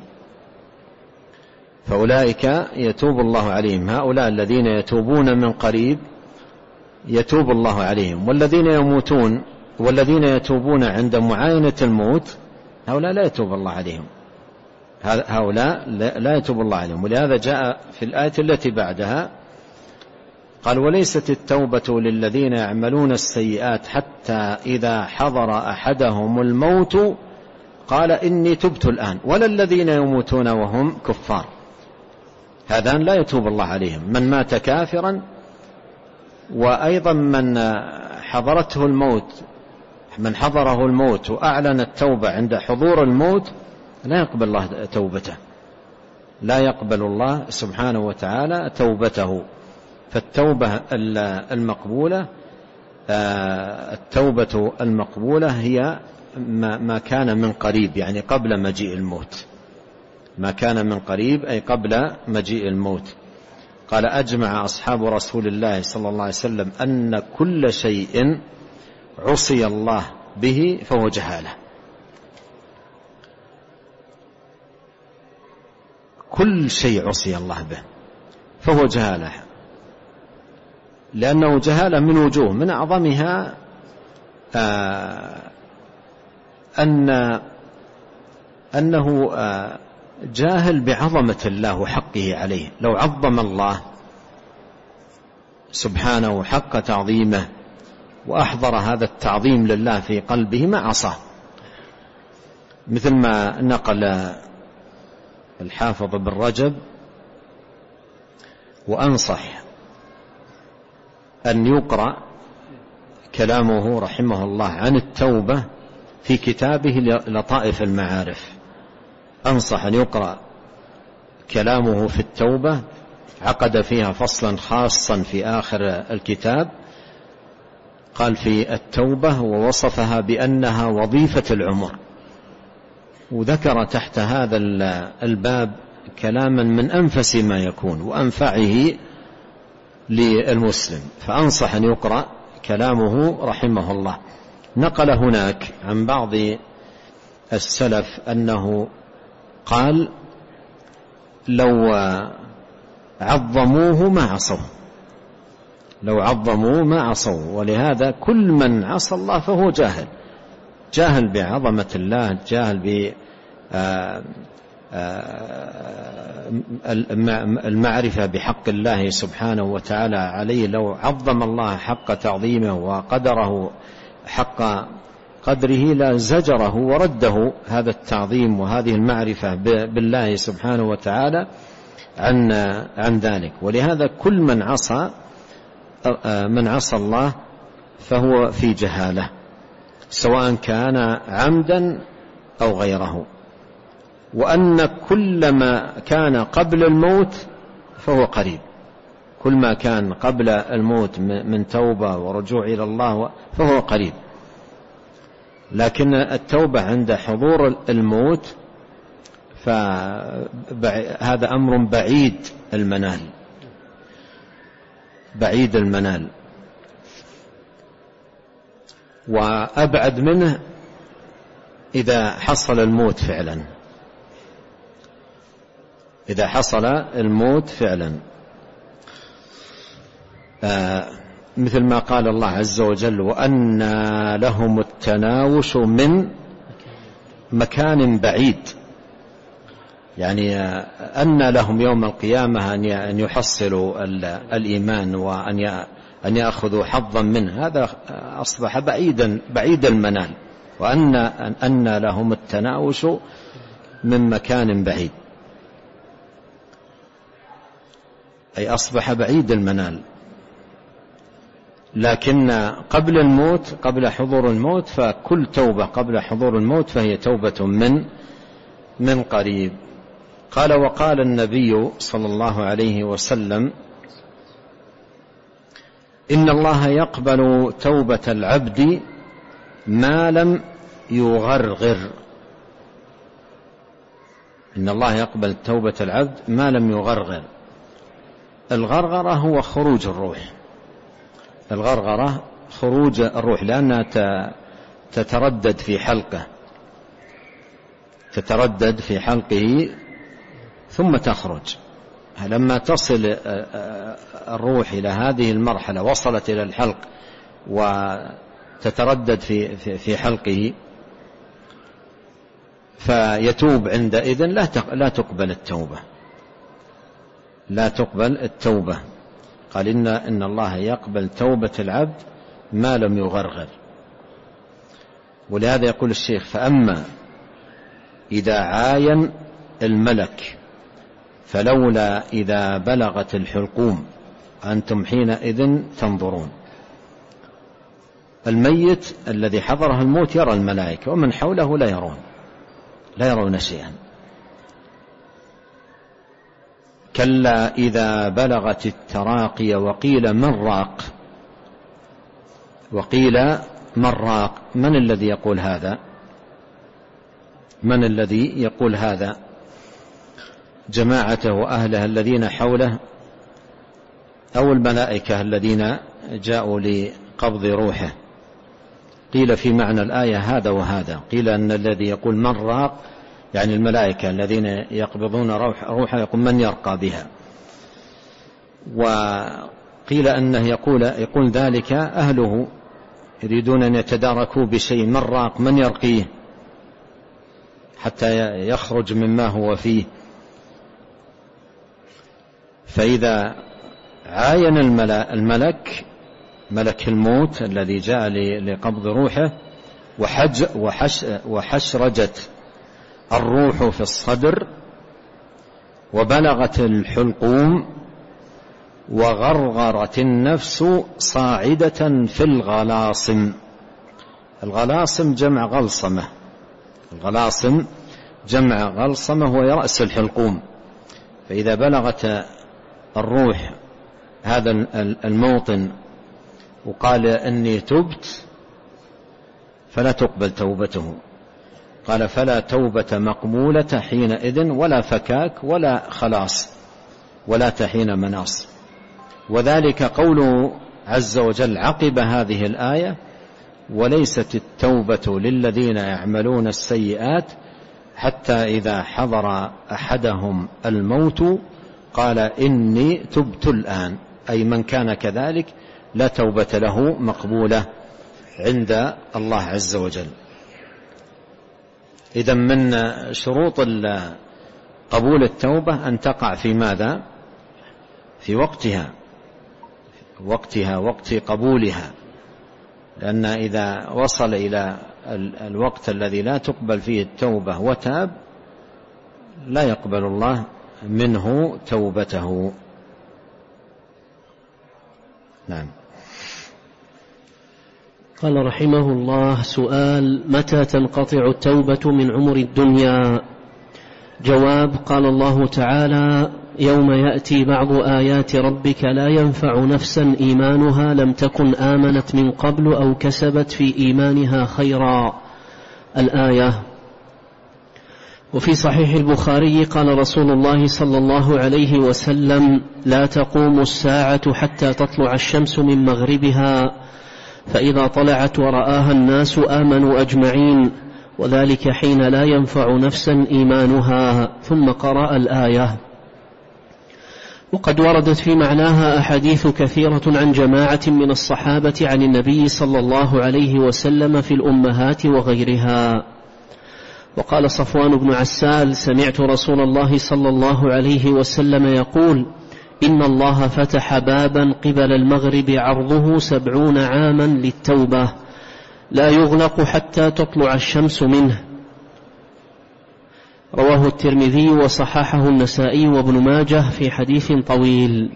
فأولئك يتوب الله عليهم، هؤلاء الذين يتوبون من قريب يتوب الله عليهم. والذين يموتون والذين يتوبون عند معاينة الموت هؤلاء لا يتوب الله عليهم، هؤلاء لا يتوب الله عليهم. ولهذا جاء في الآية التي بعدها قال وليست التوبة للذين يعملون السيئات حتى إذا حضر أحدهم الموت قال إني تبت الآن، ولا الذين يموتون وهم كفار، هذان لا يتوب الله عليهم، من مات كافرا وأيضا من حضرته الموت، من حضره الموت وأعلن التوبة عند حضور الموت لا يقبل الله توبته، لا يقبل الله سبحانه وتعالى توبته. فالتوبة المقبولة التوبة المقبولة هي ما كان من قريب، يعني قبل مجيء الموت، ما كان من قريب أي قبل مجيء الموت. قال أجمع أصحاب رسول الله صلى الله عليه وسلم أن كل شيء عصي الله به فهو جهالة، كل شيء عصي الله به فهو جهالة، لأنه جهالة من وجوه، من أعظمها آه أن أنه آه جاهل بعظمة الله وحقه عليه. لو عظم الله سبحانه حق تعظيمه وأحضر هذا التعظيم لله في قلبه ما عصاه، مثل ما نقل الحافظ بن رجب وأنصح أن يقرأ كلامه رحمه الله عن التوبة في كتابه لطائف المعارف، أنصح أن يقرأ كلامه في التوبة، عقد فيها فصلا خاصا في آخر الكتاب، قال في التوبة ووصفها بأنها وظيفة العمر، وذكر تحت هذا الباب كلاما من أنفس ما يكون وأنفعه للمسلم، فأنصح أن يقرأ كلامه رحمه الله. نقل هناك عن بعض السلف أنه قال لو عظموه ما عصوا، لو عظموه ما عصوا. ولهذا كل من عصى الله فهو جاهل، جاهل بعظمة الله، جاهل ب المعرفة بحق الله سبحانه وتعالى عليه. لو عظم الله حق تعظيمه وقدره حق قدره لزجره ورده هذا التعظيم وهذه المعرفة بالله سبحانه وتعالى عن عن ذلك. ولهذا كل من عصى من عصى الله فهو في جهالة، سواء كان عمدا أو غيره. وأن كل ما كان قبل الموت فهو قريب، كل ما كان قبل الموت من توبة ورجوع إلى الله فهو قريب، لكن التوبة عند حضور الموت فهذا أمر بعيد المنال، بعيد المنال، وأبعد منه إذا حصل الموت فعلا، إذا حصل الموت فعلا. آه مثل ما قال الله عز وجل وأنى لهم التناوش من مكان بعيد، يعني أن لهم يوم القيامة أن يحصلوا الإيمان وأن يأخذوا حظا منه، هذا أصبح بعيدا بعيد المنال. وأن أن لهم التناوش من مكان بعيد، أي أصبح بعيد المنال. لكن قبل الموت، قبل حضور الموت، فكل توبة قبل حضور الموت فهي توبة من من قريب. قال وقال النبي صلى الله عليه وسلم إن الله يقبل توبة العبد ما لم يغرغر. إن الله يقبل توبة العبد ما لم يغرغر. الغرغرة هو خروج الروح، الغرغرة خروج الروح، لأنها تتردد في حلقه تتردد في حلقه ثم تخرج. لما تصل الروح إلى هذه المرحلة، وصلت إلى الحلق وتتردد في في حلقه، فيتوب عندئذ لا تقبل التوبة لا تقبل التوبة. قال إن إن الله يقبل توبة العبد ما لم يغرغر. ولهذا يقول الشيخ فأما إذا عاين الملك فلولا إذا بلغت الحلقوم أنتم حينئذ تنظرون. الميت الذي حضره الموت يرى الملائكة ومن حوله لا يرون لا يرون شيئا. كلا إذا بلغت التراقي وقيل من راق وقيل من راق. من الذي يقول هذا؟ من الذي يقول هذا؟ جماعته وأهله الذين حوله أو الملائكة الذين جاءوا لقبض روحه؟ قيل في معنى الآية هذا وهذا. قيل أن الذي يقول من راق يعني الملائكة الذين يقبضون روح روحه يقول من يرقى بها. وقيل أنه يقول, يقول ذلك أهله يريدون أن يتداركوا بشيء. من راق من يرقيه حتى يخرج مما هو فيه. فإذا عاين الملك ملك الموت الذي جاء لقبض روحه وحج وحش وحشرجت الروح في الصدر وبلغت الحلقوم وغرغرت النفس صاعدة في الغلاصم. الغلاصم جمع غلصمة الغلاصم جمع غلصمة هو رأس الحلقوم. فإذا بلغت الروح هذا الموطن وقال إني تبت فلا تقبل توبته. قال فلا توبة مقبولة حينئذ ولا فكاك ولا خلاص ولا تحين مناص. وذلك قوله عز وجل عقب هذه الآية وليست التوبة للذين يعملون السيئات حتى إذا حضر أحدهم الموت قال إني تبت الآن. أي من كان كذلك لا توبة له مقبولة عند الله عز وجل. إذا من شروط قبول التوبة أن تقع في ماذا؟ في وقتها وقتها وقت قبولها. لأن إذا وصل إلى الوقت الذي لا تقبل فيه التوبة وتاب لا يقبل الله منه توبته. نعم. قال رحمه الله سؤال: متى تنقطع التوبة من عمر الدنيا؟ جواب: قال الله تعالى: يوم يأتي بعض آيات ربك لا ينفع نفسا إيمانها لم تكن آمنت من قبل أو كسبت في إيمانها خيرا. الآية. وفي صحيح البخاري قال رسول الله صلى الله عليه وسلم: لا تقوم الساعة حتى تطلع الشمس من مغربها، فإذا طلعت ورآها الناس آمنوا أجمعين، وذلك حين لا ينفع نفسا إيمانها. ثم قرأ الآية. وقد وردت في معناها أحاديث كثيرة عن جماعة من الصحابة عن النبي صلى الله عليه وسلم في الأمهات وغيرها. وقال صفوان بن عسال: سمعت رسول الله صلى الله عليه وسلم يقول: إن الله فتح بابا قبل المغرب عرضه سبعون عاما للتوبة لا يغلق حتى تطلع الشمس منه. رواه الترمذي وصححه النسائي وابن ماجه في حديث طويل.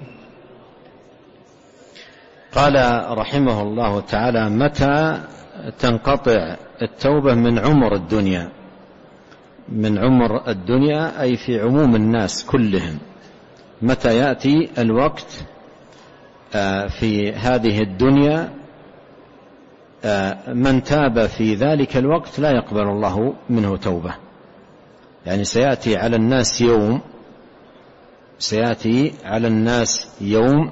قال رحمه الله تعالى: متى تنقطع التوبة من عمر الدنيا؟ من عمر الدنيا أي في عموم الناس كلهم. متى يأتي الوقت في هذه الدنيا من تاب في ذلك الوقت لا يقبل الله منه توبة. يعني سيأتي على الناس يوم سيأتي على الناس يوم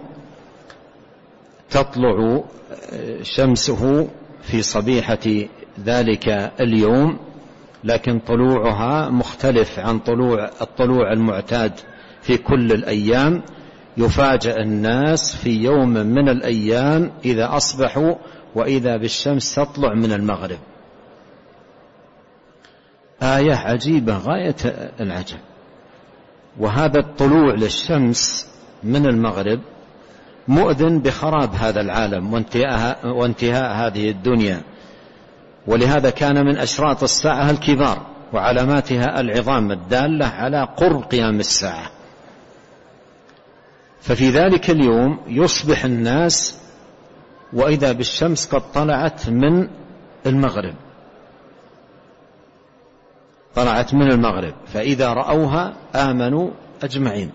تطلع شمسه في صبيحة ذلك اليوم، لكن طلوعها مختلف عن طلوع الطلوع المعتاد في كل الأيام. يفاجأ الناس في يوم من الأيام إذا أصبحوا وإذا بالشمس تطلع من المغرب. آية عجيبة غاية العجب. وهذا الطلوع للشمس من المغرب مؤذن بخراب هذا العالم وانتهاء, وانتهاء هذه الدنيا. ولهذا كان من أشراط الساعة الكبار وعلاماتها العظام الدالة على قرب قيام الساعة. ففي ذلك اليوم يصبح الناس وإذا بالشمس قد طلعت من المغرب طلعت من المغرب فإذا رأوها آمنوا أجمعين،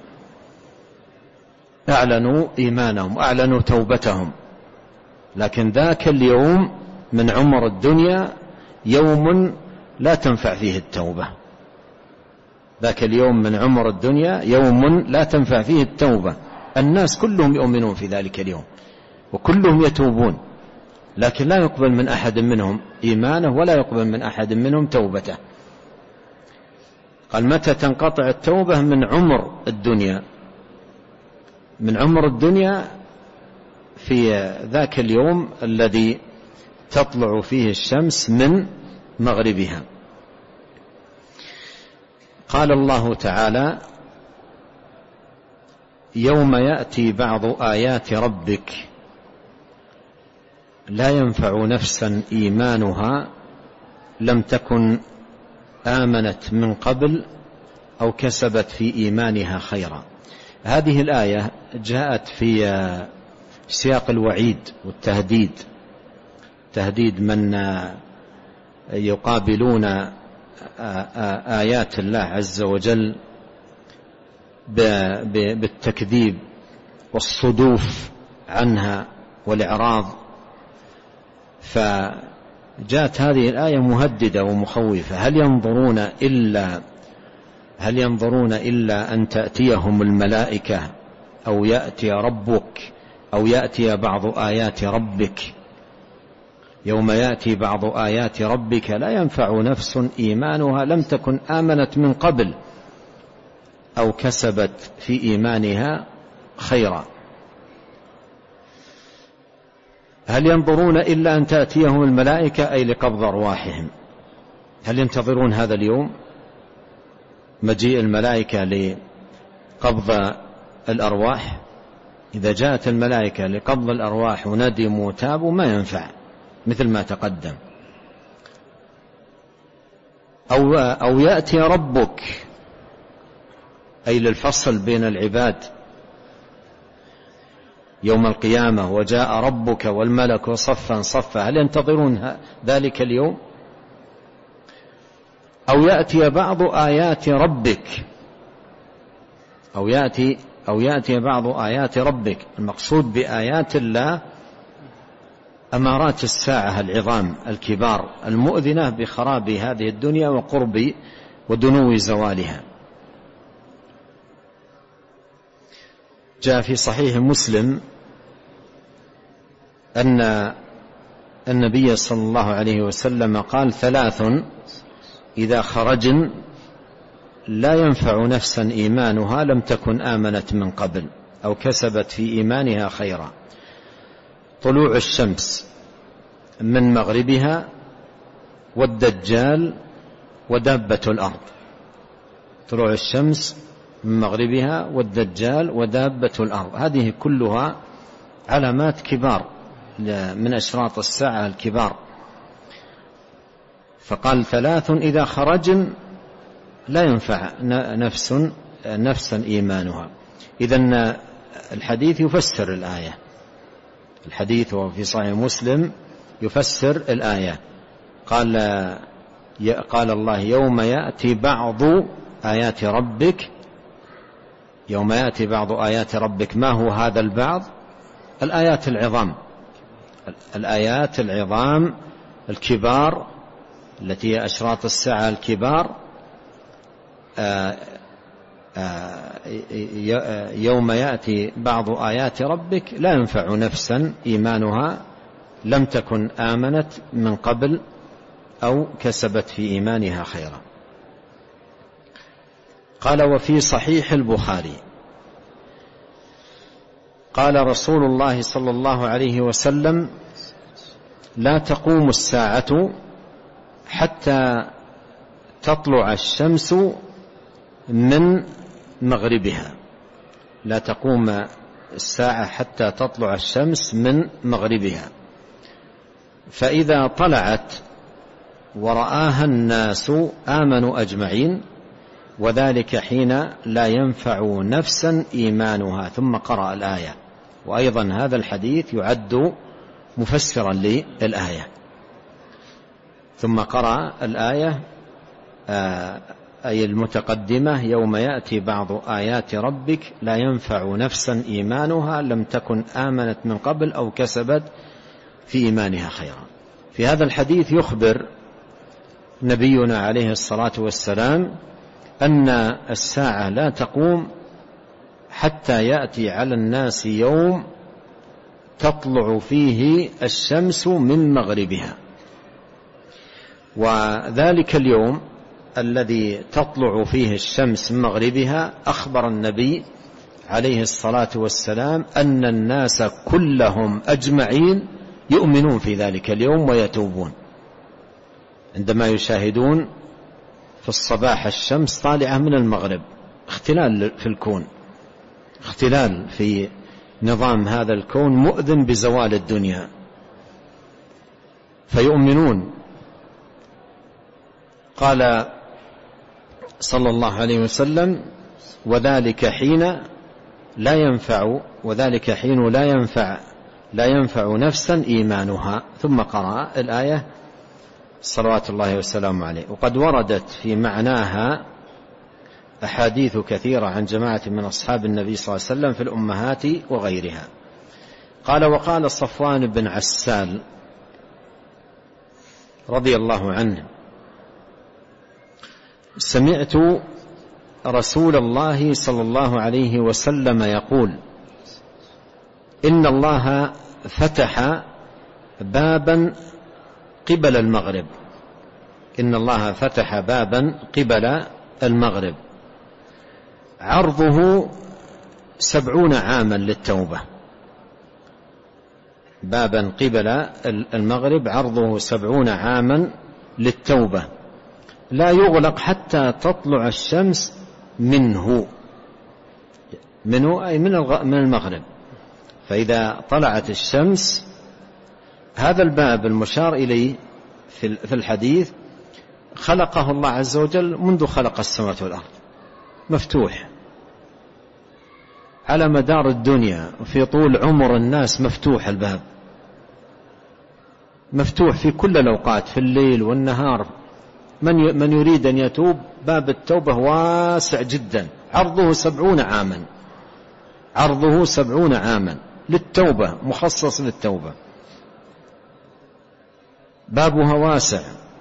أعلنوا إيمانهم، أعلنوا توبتهم. لكن ذاك اليوم من عمر الدنيا يوم لا تنفع فيه التوبة. ذاك اليوم من عمر الدنيا يوم لا تنفع فيه التوبة. الناس كلهم يؤمنون في ذلك اليوم وكلهم يتوبون، لكن لا يقبل من أحد منهم إيمانه ولا يقبل من أحد منهم توبته. قال: متى تنقطع التوبة؟ من عمر الدنيا. من عمر الدنيا في ذاك اليوم الذي تطلع فيه الشمس من مغربها. قال الله تعالى: يوم يأتي بعض آيات ربك لا ينفع نفسا إيمانها لم تكن آمنت من قبل أو كسبت في إيمانها خيرا. هذه الآية جاءت في سياق الوعيد والتهديد، تهديد من يقابلون آيات الله عز وجل بالتكذيب والصدوف عنها والإعراض. فجاءت هذه الآية مهددة ومخوفة. هل ينظرون إلا هل ينظرون إلا أن تأتيهم الملائكة أو يأتي ربك أو يأتي بعض آيات ربك. يوم يأتي بعض آيات ربك لا ينفع نفس إيمانها لم تكن آمنت من قبل أو كسبت في إيمانها خيرا. هل ينظرون إلا أن تأتيهم الملائكة أي لقبض أرواحهم. هل ينتظرون هذا اليوم مجيء الملائكة لقبض الأرواح؟ إذا جاءت الملائكة لقبض الأرواح وندموا وتابوا ما ينفع، مثل ما تقدم. أو, أو يأتي ربك أي للفصل بين العباد يوم القيامة، وجاء ربك والملك صفا صفا. هل ينتظرون ذلك اليوم؟ أو يأتي بعض آيات ربك أو يأتي أو يأتي بعض آيات ربك. المقصود بآيات الله أمارات الساعة العظام الكبار المؤذنة بخراب هذه الدنيا وقرب ودنو زوالها. جاء في صحيح مسلم أن النبي صلى الله عليه وسلم قال: ثلاث إذا خرجن لا ينفع نفسا إيمانها لم تكن آمنت من قبل. أو كسبت في إيمانها خيرا. طلوع الشمس من مغربها والدجال ودابة الأرض. طلوع الشمس من مغربها والدجال ودابة الأرض، هذه كلها علامات كبار من أشراط الساعة الكبار. فقال ثلاث إذا خرجن لا ينفع نفس نفسا إيمانها. إذن الحديث يفسر الآية، الحديث وفي صحيح مسلم يفسر الآية. قال قال الله يوم يأتي بعض آيات ربك، يوم يأتي بعض آيات ربك. ما هو هذا البعض؟ الآيات العظام، الآيات العظام الكبار التي هي أشراط الساعة الكبار. يوم يأتي بعض آيات ربك لا ينفع نفسا إيمانها لم تكن آمنت من قبل أو كسبت في إيمانها خيرا. قال وفي صحيح البخاري قال رسول الله صلى الله عليه وسلم لا تقوم الساعة حتى تطلع الشمس من مغربها. لا تقوم الساعة حتى تطلع الشمس من مغربها، فإذا طلعت ورآها الناس آمنوا أجمعين، وذلك حين لا ينفع نفسا إيمانها. ثم قرأ الآية. وأيضا هذا الحديث يعد مفسرا للآية. ثم قرأ الآية أي المتقدمة يوم يأتي بعض آيات ربك لا ينفع نفسا إيمانها لم تكن آمنت من قبل أو كسبت في إيمانها خيرا. في هذا الحديث يخبر نبينا عليه الصلاة والسلام أن الساعة لا تقوم حتى يأتي على الناس يوم تطلع فيه الشمس من مغربها. وذلك اليوم الذي تطلع فيه الشمس من مغربها أخبر النبي عليه الصلاة والسلام أن الناس كلهم أجمعين يؤمنون في ذلك اليوم ويتوبون، عندما يشاهدون في الصباح الشمس طالعة من المغرب. اختلال في الكون، اختلال في نظام هذا الكون مؤذن بزوال الدنيا، فيؤمنون. قال صلى الله عليه وسلم وذلك حين لا ينفع وذلك حين لا ينفع لا ينفع نفسا إيمانها. ثم قرأ الآية صلوات الله وسلامه عليه. وقد وردت في معناها أحاديث كثيرة عن جماعة من أصحاب النبي صلى الله عليه وسلم في الأمهات وغيرها. قال وقال صفوان بن عسال رضي الله عنه سمعت رسول الله صلى الله عليه وسلم يقول إن الله فتح بابا قبل المغرب إن الله فتح بابا قبل المغرب عرضه سبعون عاما للتوبة. بابا قبل المغرب عرضه سبعون عاما للتوبة لا يغلق حتى تطلع الشمس منه منه أي من المغرب. فإذا طلعت الشمس هذا الباب المشار إليه في الحديث خلقه الله عز وجل منذ خلق السماوات والأرض، مفتوح على مدار الدنيا في طول عمر الناس، مفتوح الباب، مفتوح في كل الأوقات في الليل والنهار. من من يريد أن يتوب باب التوبة واسع جدا، عرضه سبعون عاما عرضه سبعون عاما للتوبة، مخصص للتوبة، بابها واسع.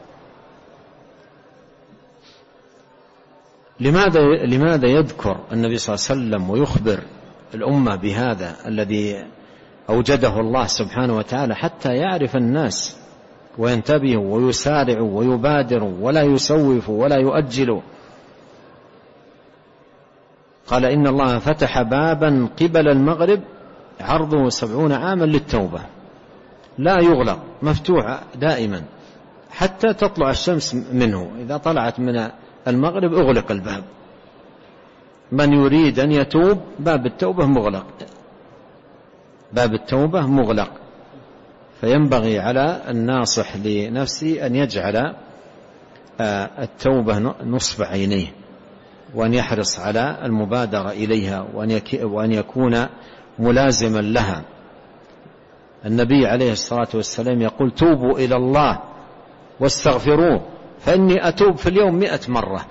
لماذا لماذا يذكر النبي صلى الله عليه وسلم ويخبر الأمة بهذا الذي أوجده الله سبحانه وتعالى؟ حتى يعرف الناس وينتبهوا ويسارعوا ويبادروا ولا يسوفوا ولا يؤجلوا. قال إن الله فتح بابا قبل المغرب عرضه سبعون عاما للتوبة، لا يغلق، مفتوح دائما حتى تطلع الشمس منه. إذا طلعت من المغرب أغلق الباب، من يريد أن يتوب باب التوبة مغلق، باب التوبة مغلق. فينبغي على الناصح لنفسه أن يجعل التوبة نصب عينيه، وأن يحرص على المبادرة إليها، وأن يكون ملازما لها. النبي عليه الصلاة والسلام يقول: توبوا إلى الله واستغفروه فإني أتوب في اليوم مئة مرة.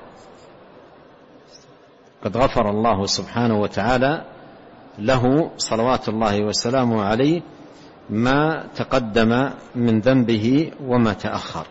قد غفر الله سبحانه وتعالى له صلوات الله وسلامه عليه ما تقدم من ذنبه وما تأخر.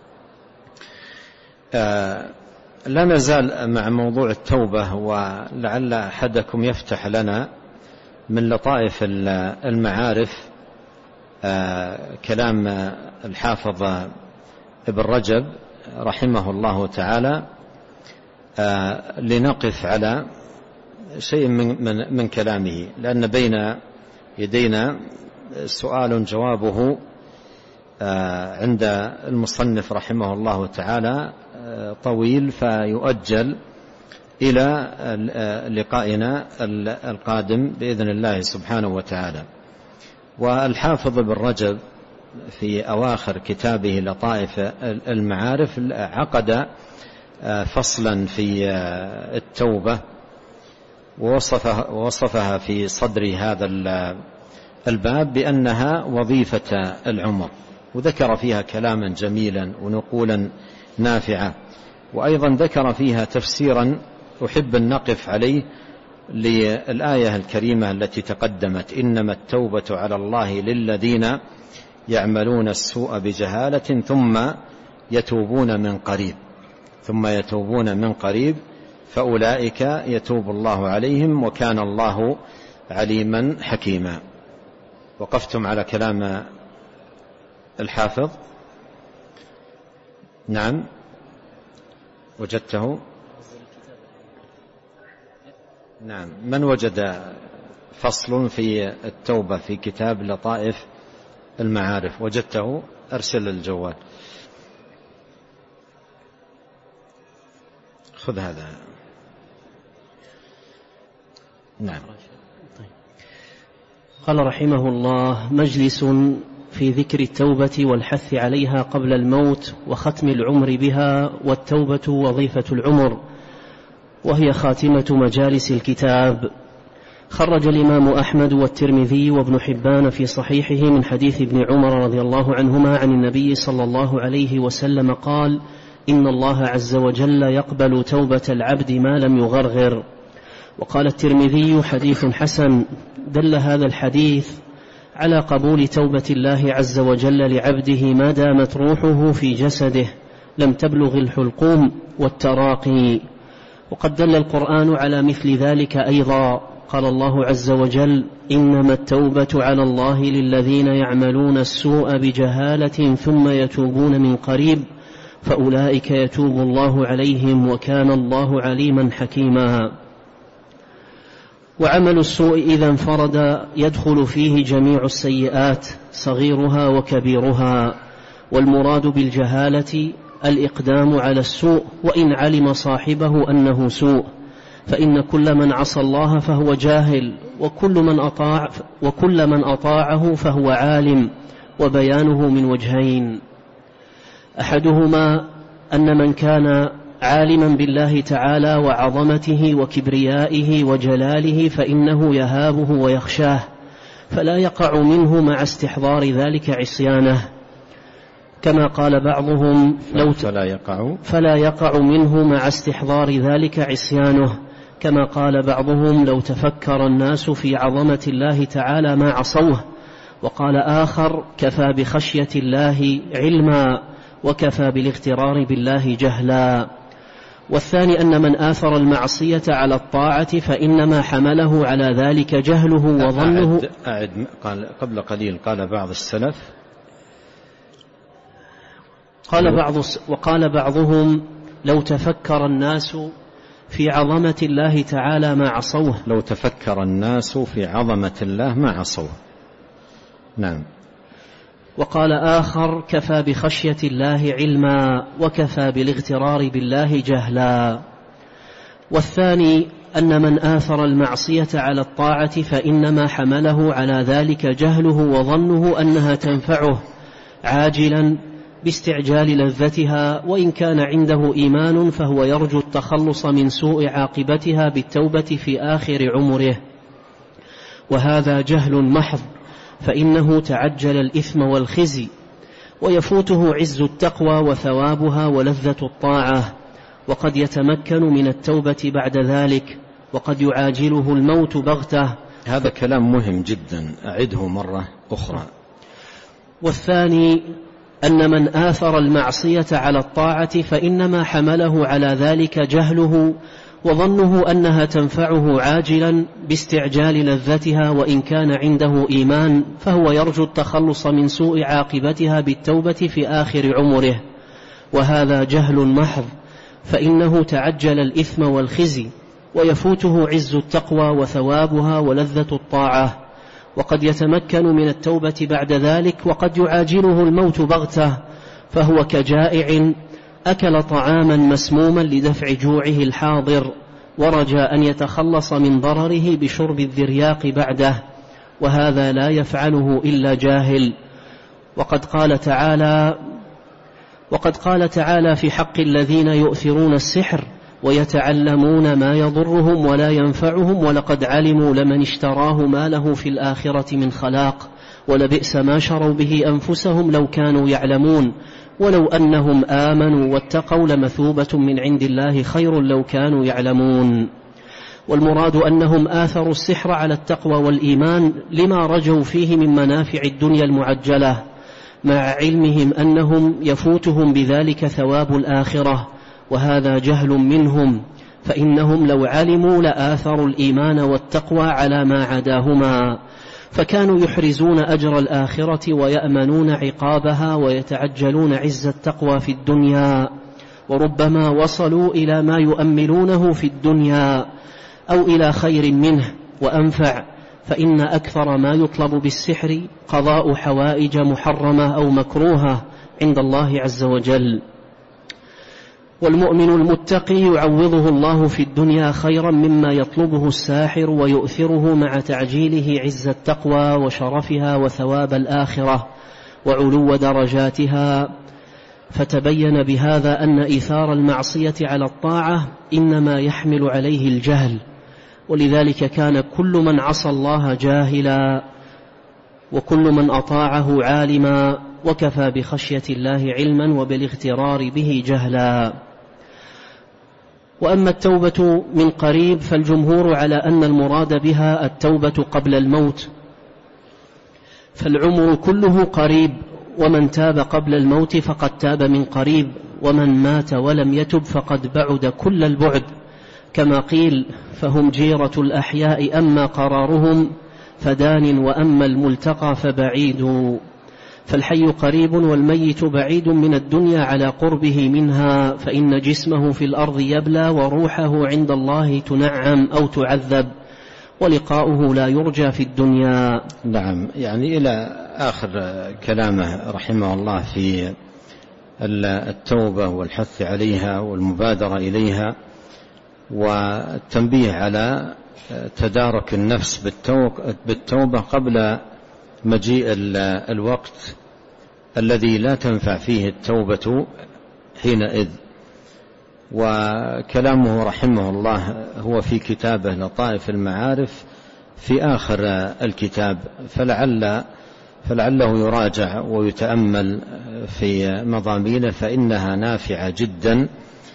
آه لا نزال مع موضوع التوبة، ولعل أحدكم يفتح لنا من لطائف المعارف آه كلام الحافظ ابن رجب رحمه الله تعالى، آه لنقف على شيء من, من, من كلامه، لأن بين يدينا سؤال جوابه آه عند المصنف رحمه الله تعالى آه طويل، فيؤجل إلى لقائنا القادم بإذن الله سبحانه وتعالى. والحافظ ابن رجب في أواخر كتابه لطائف المعارف عقد فصلا في التوبة، ووصفها, ووصفها في صدر هذا الباب بأنها وظيفة العمر، وذكر فيها كلاما جميلا ونقولا نافعة، وأيضا ذكر فيها تفسيرا أحب أن نقف عليه للآية الكريمة التي تقدمت: إنما التوبة على الله للذين يعملون السوء بجهالة ثم يتوبون من قريب ثم يتوبون من قريب فأولئك يتوب الله عليهم وكان الله عليما حكيما. وقفتم على كلام الحافظ؟ نعم، وجدته؟ نعم. من وجد فصل في التوبة في كتاب لطائف المعارف وجدته أرسل الجوال. خذ هذا. نعم. قال رحمه الله: مجلس في ذكر التوبة والحث عليها قبل الموت وختم العمر بها، والتوبة وظيفة العمر، وهي خاتمة مجالس الكتاب. خرج الإمام أحمد والترمذي وابن حبان في صحيحه من حديث ابن عمر رضي الله عنهما عن النبي صلى الله عليه وسلم قال: إن الله عز وجل يقبل توبة العبد ما لم يغرغر. وقال الترمذي: حديث حسن. دل هذا الحديث على قبول توبة الله عز وجل لعبده ما دامت روحه في جسده لم تبلغ الحلقوم والتراقي. وقد دل القرآن على مثل ذلك أيضا. قال الله عز وجل: إنما التوبة على الله للذين يعملون السوء بجهالة ثم يتوبون من قريب فأولئك يتوب الله عليهم وكان الله عليما حكيما. وعمل السوء إذا انفرد يدخل فيه جميع السيئات صغيرها وكبيرها، والمراد بالجهالة الإقدام على السوء وإن علم صاحبه أنه سوء، فإن كل من عصى الله فهو جاهل، وكل من أطاع وكل من أطاعه فهو عالم، وبيانه من وجهين: أحدهما أن من كان عالما بالله تعالى وعظمته وكبريائه وجلاله فإنه يهابه ويخشاه، فلا يقع منه مع استحضار ذلك عصيانه، كما قال بعضهم: لو فلا يقع فلا يقع منه مع استحضار ذلك عصيانه، كما قال بعضهم: لو تفكر الناس في عظمة الله تعالى ما عصوه. وقال آخر: كفى بخشية الله علما وكفى بالاغترار بالله جهلا. والثاني أن من آثر المعصية على الطاعة فإنما حمله على ذلك جهله وظنه. أعد أعد قال قبل قليل قال بعض السلف قال بعض وقال بعضهم: لو تفكر الناس في عظمة الله تعالى ما عصوه. لو تفكر الناس في عظمة الله ما عصوه. نعم. وقال آخر: كفى بخشية الله علما وكفى بالاغترار بالله جهلا. والثاني أن من آثر المعصية على الطاعة فإنما حمله على ذلك جهله وظنه أنها تنفعه عاجلا باستعجال لذتها، وإن كان عنده إيمان فهو يرجو التخلص من سوء عاقبتها بالتوبة في آخر عمره، وهذا جهل محض، فإنه تعجل الإثم والخزي ويفوته عز التقوى وثوابها ولذة الطاعة، وقد يتمكن من التوبة بعد ذلك وقد يعاجله الموت بغتة. هذا كلام مهم جدا، أعده مرة أخرى. والثاني أن من آثر المعصية على الطاعة فإنما حمله على ذلك جهله وظنه أنها تنفعه عاجلا باستعجال لذتها، وإن كان عنده إيمان فهو يرجو التخلص من سوء عاقبتها بالتوبة في آخر عمره، وهذا جهل محض، فإنه تعجل الإثم والخزي ويفوته عز التقوى وثوابها ولذة الطاعة، وقد يتمكن من التوبة بعد ذلك وقد يعاجله الموت بغتة، فهو كجائع أكل طعاما مسموما لدفع جوعه الحاضر ورجى أن يتخلص من ضرره بشرب الذرياق بعده، وهذا لا يفعله إلا جاهل. وقد قال تعالى وقد قال تعالى في حق الذين يؤثرون السحر ويتعلمون ما يضرهم ولا ينفعهم ولقد علموا لمن اشتراه ما له في الآخرة من خلاق ولبئس ما شروا به أنفسهم لو كانوا يعلمون ولو أنهم آمنوا واتقوا لمثوبة من عند الله خير لو كانوا يعلمون. والمراد أنهم آثروا السحر على التقوى والإيمان لما رجوا فيه من منافع الدنيا المعجلة، مع علمهم أنهم يفوتهم بذلك ثواب الآخرة، وهذا جهل منهم، فإنهم لو علموا لآثروا الإيمان والتقوى على ما عداهما، فكانوا يحرزون أجر الآخرة ويأمنون عقابها ويتعجلون عز التقوى في الدنيا، وربما وصلوا إلى ما يؤملونه في الدنيا أو إلى خير منه وأنفع، فإن أكثر ما يطلب بالسحر قضاء حوائج محرمة أو مكروهة عند الله عز وجل. والمؤمن المتقي يعوضه الله في الدنيا خيرا مما يطلبه الساحر ويؤثره مع تعجيله عز التقوى وشرفها وثواب الآخرة وعلو درجاتها. فتبين بهذا أن إيثار المعصية على الطاعة إنما يحمل عليه الجهل، ولذلك كان كل من عصى الله جاهلا وكل من أطاعه عالما، وكفى بخشية الله علما وبالاغترار به جهلا. وأما التوبة من قريب فالجمهور على أن المراد بها التوبة قبل الموت، فالعمر كله قريب، ومن تاب قبل الموت فقد تاب من قريب، ومن مات ولم يتب فقد بعد كل البعد، كما قيل: فهم جيرة الأحياء أما قرارهم فدان وأما الملتقى فبعيد. فالحي قريب والميت بعيد من الدنيا على قربه منها، فإن جسمه في الأرض يبلى وروحه عند الله تنعم أو تعذب، ولقاؤه لا يرجى في الدنيا. نعم، يعني إلى آخر كلامه رحمه الله في التوبة والحث عليها والمبادرة إليها والتنبيه على تدارك النفس بالتوبة قبل مجيء الوقت الذي لا تنفع فيه التوبة حينئذ. وكلامه رحمه الله هو في كتابه لطائف المعارف في آخر الكتاب، فلعل فلعله يراجع ويتأمل في مضامينه، فإنها نافعة جدا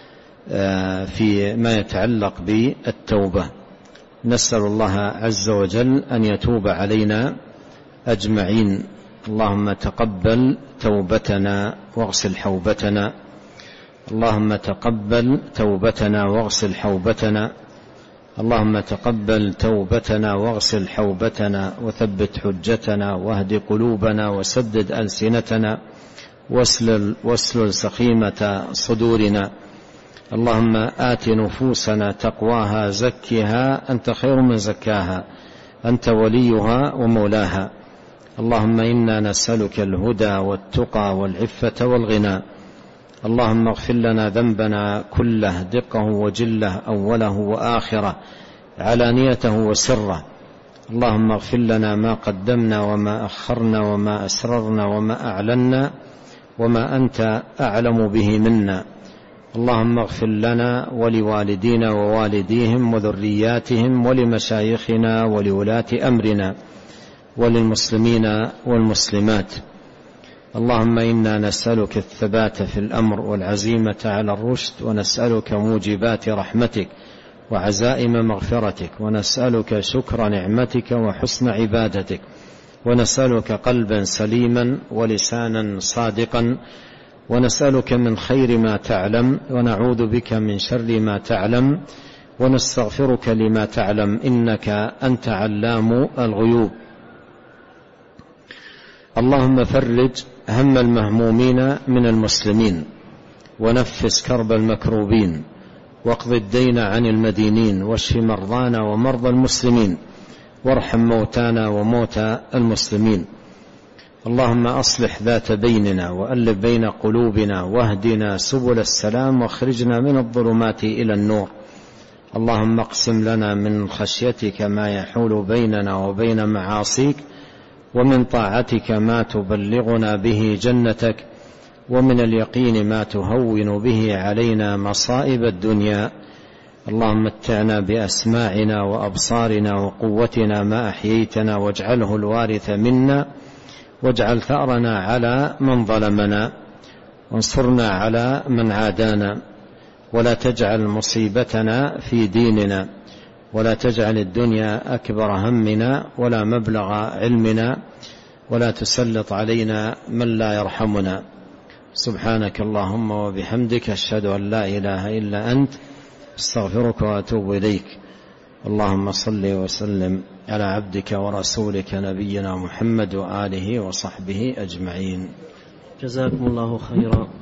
في ما يتعلق بالتوبة. نسأل الله عز وجل أن يتوب علينا أجمعين. اللهم تقبل توبتنا واغسل حوبتنا، اللهم تقبل توبتنا واغسل حوبتنا، اللهم تقبل توبتنا واغسل حوبتنا، وثبت حجتنا واهد قلوبنا وسدد ألسنتنا واسلل, واسلل سخيمة صدورنا. اللهم آت نفوسنا تقواها زكها أنت خير من زكاها أنت وليها ومولاها. اللهم إنا نسألك الهدى والتقى والعفة والغنى. اللهم اغفر لنا ذنبنا كله دقه وجله أوله وآخره علانيته وسره. اللهم اغفر لنا ما قدمنا وما أخرنا وما أسررنا وما أعلنا وما أنت أعلم به منا. اللهم اغفر لنا ولوالدينا ووالديهم وذرياتهم ولمشايخنا ولولاة أمرنا وللمسلمين والمسلمات. اللهم إنا نسألك الثبات في الأمر والعزيمة على الرشد، ونسألك موجبات رحمتك وعزائم مغفرتك، ونسألك شكر نعمتك وحسن عبادتك، ونسألك قلبا سليما ولسانا صادقا، ونسألك من خير ما تعلم ونعوذ بك من شر ما تعلم، ونستغفرك لما تعلم إنك أنت علام الغيوب. اللهم فرج هم المهمومين من المسلمين، ونفس كرب المكروبين، واقض الدين عن المدينين، واشف مرضانا ومرضى المسلمين، وارحم موتانا وموتى المسلمين. اللهم أصلح ذات بيننا وألف بين قلوبنا، واهدنا سبل السلام، واخرجنا من الظلمات إلى النور. اللهم اقسم لنا من خشيتك ما يحول بيننا وبين معاصيك، ومن طاعتك ما تبلغنا به جنتك، ومن اليقين ما تهون به علينا مصائب الدنيا. اللهم متعنا بأسماعنا وأبصارنا وقوتنا ما أحييتنا، واجعله الوارث منا، واجعل ثأرنا على من ظلمنا، وانصرنا على من عادانا، ولا تجعل مصيبتنا في ديننا، ولا تجعل الدنيا أكبر همنا ولا مبلغ علمنا، ولا تسلط علينا من لا يرحمنا. سبحانك اللهم وبحمدك، أشهد أن لا إله إلا أنت، استغفرك وأتوب إليك. اللهم صل وسلم على عبدك ورسولك نبينا محمد وآله وصحبه أجمعين. جزاكم الله خيرا.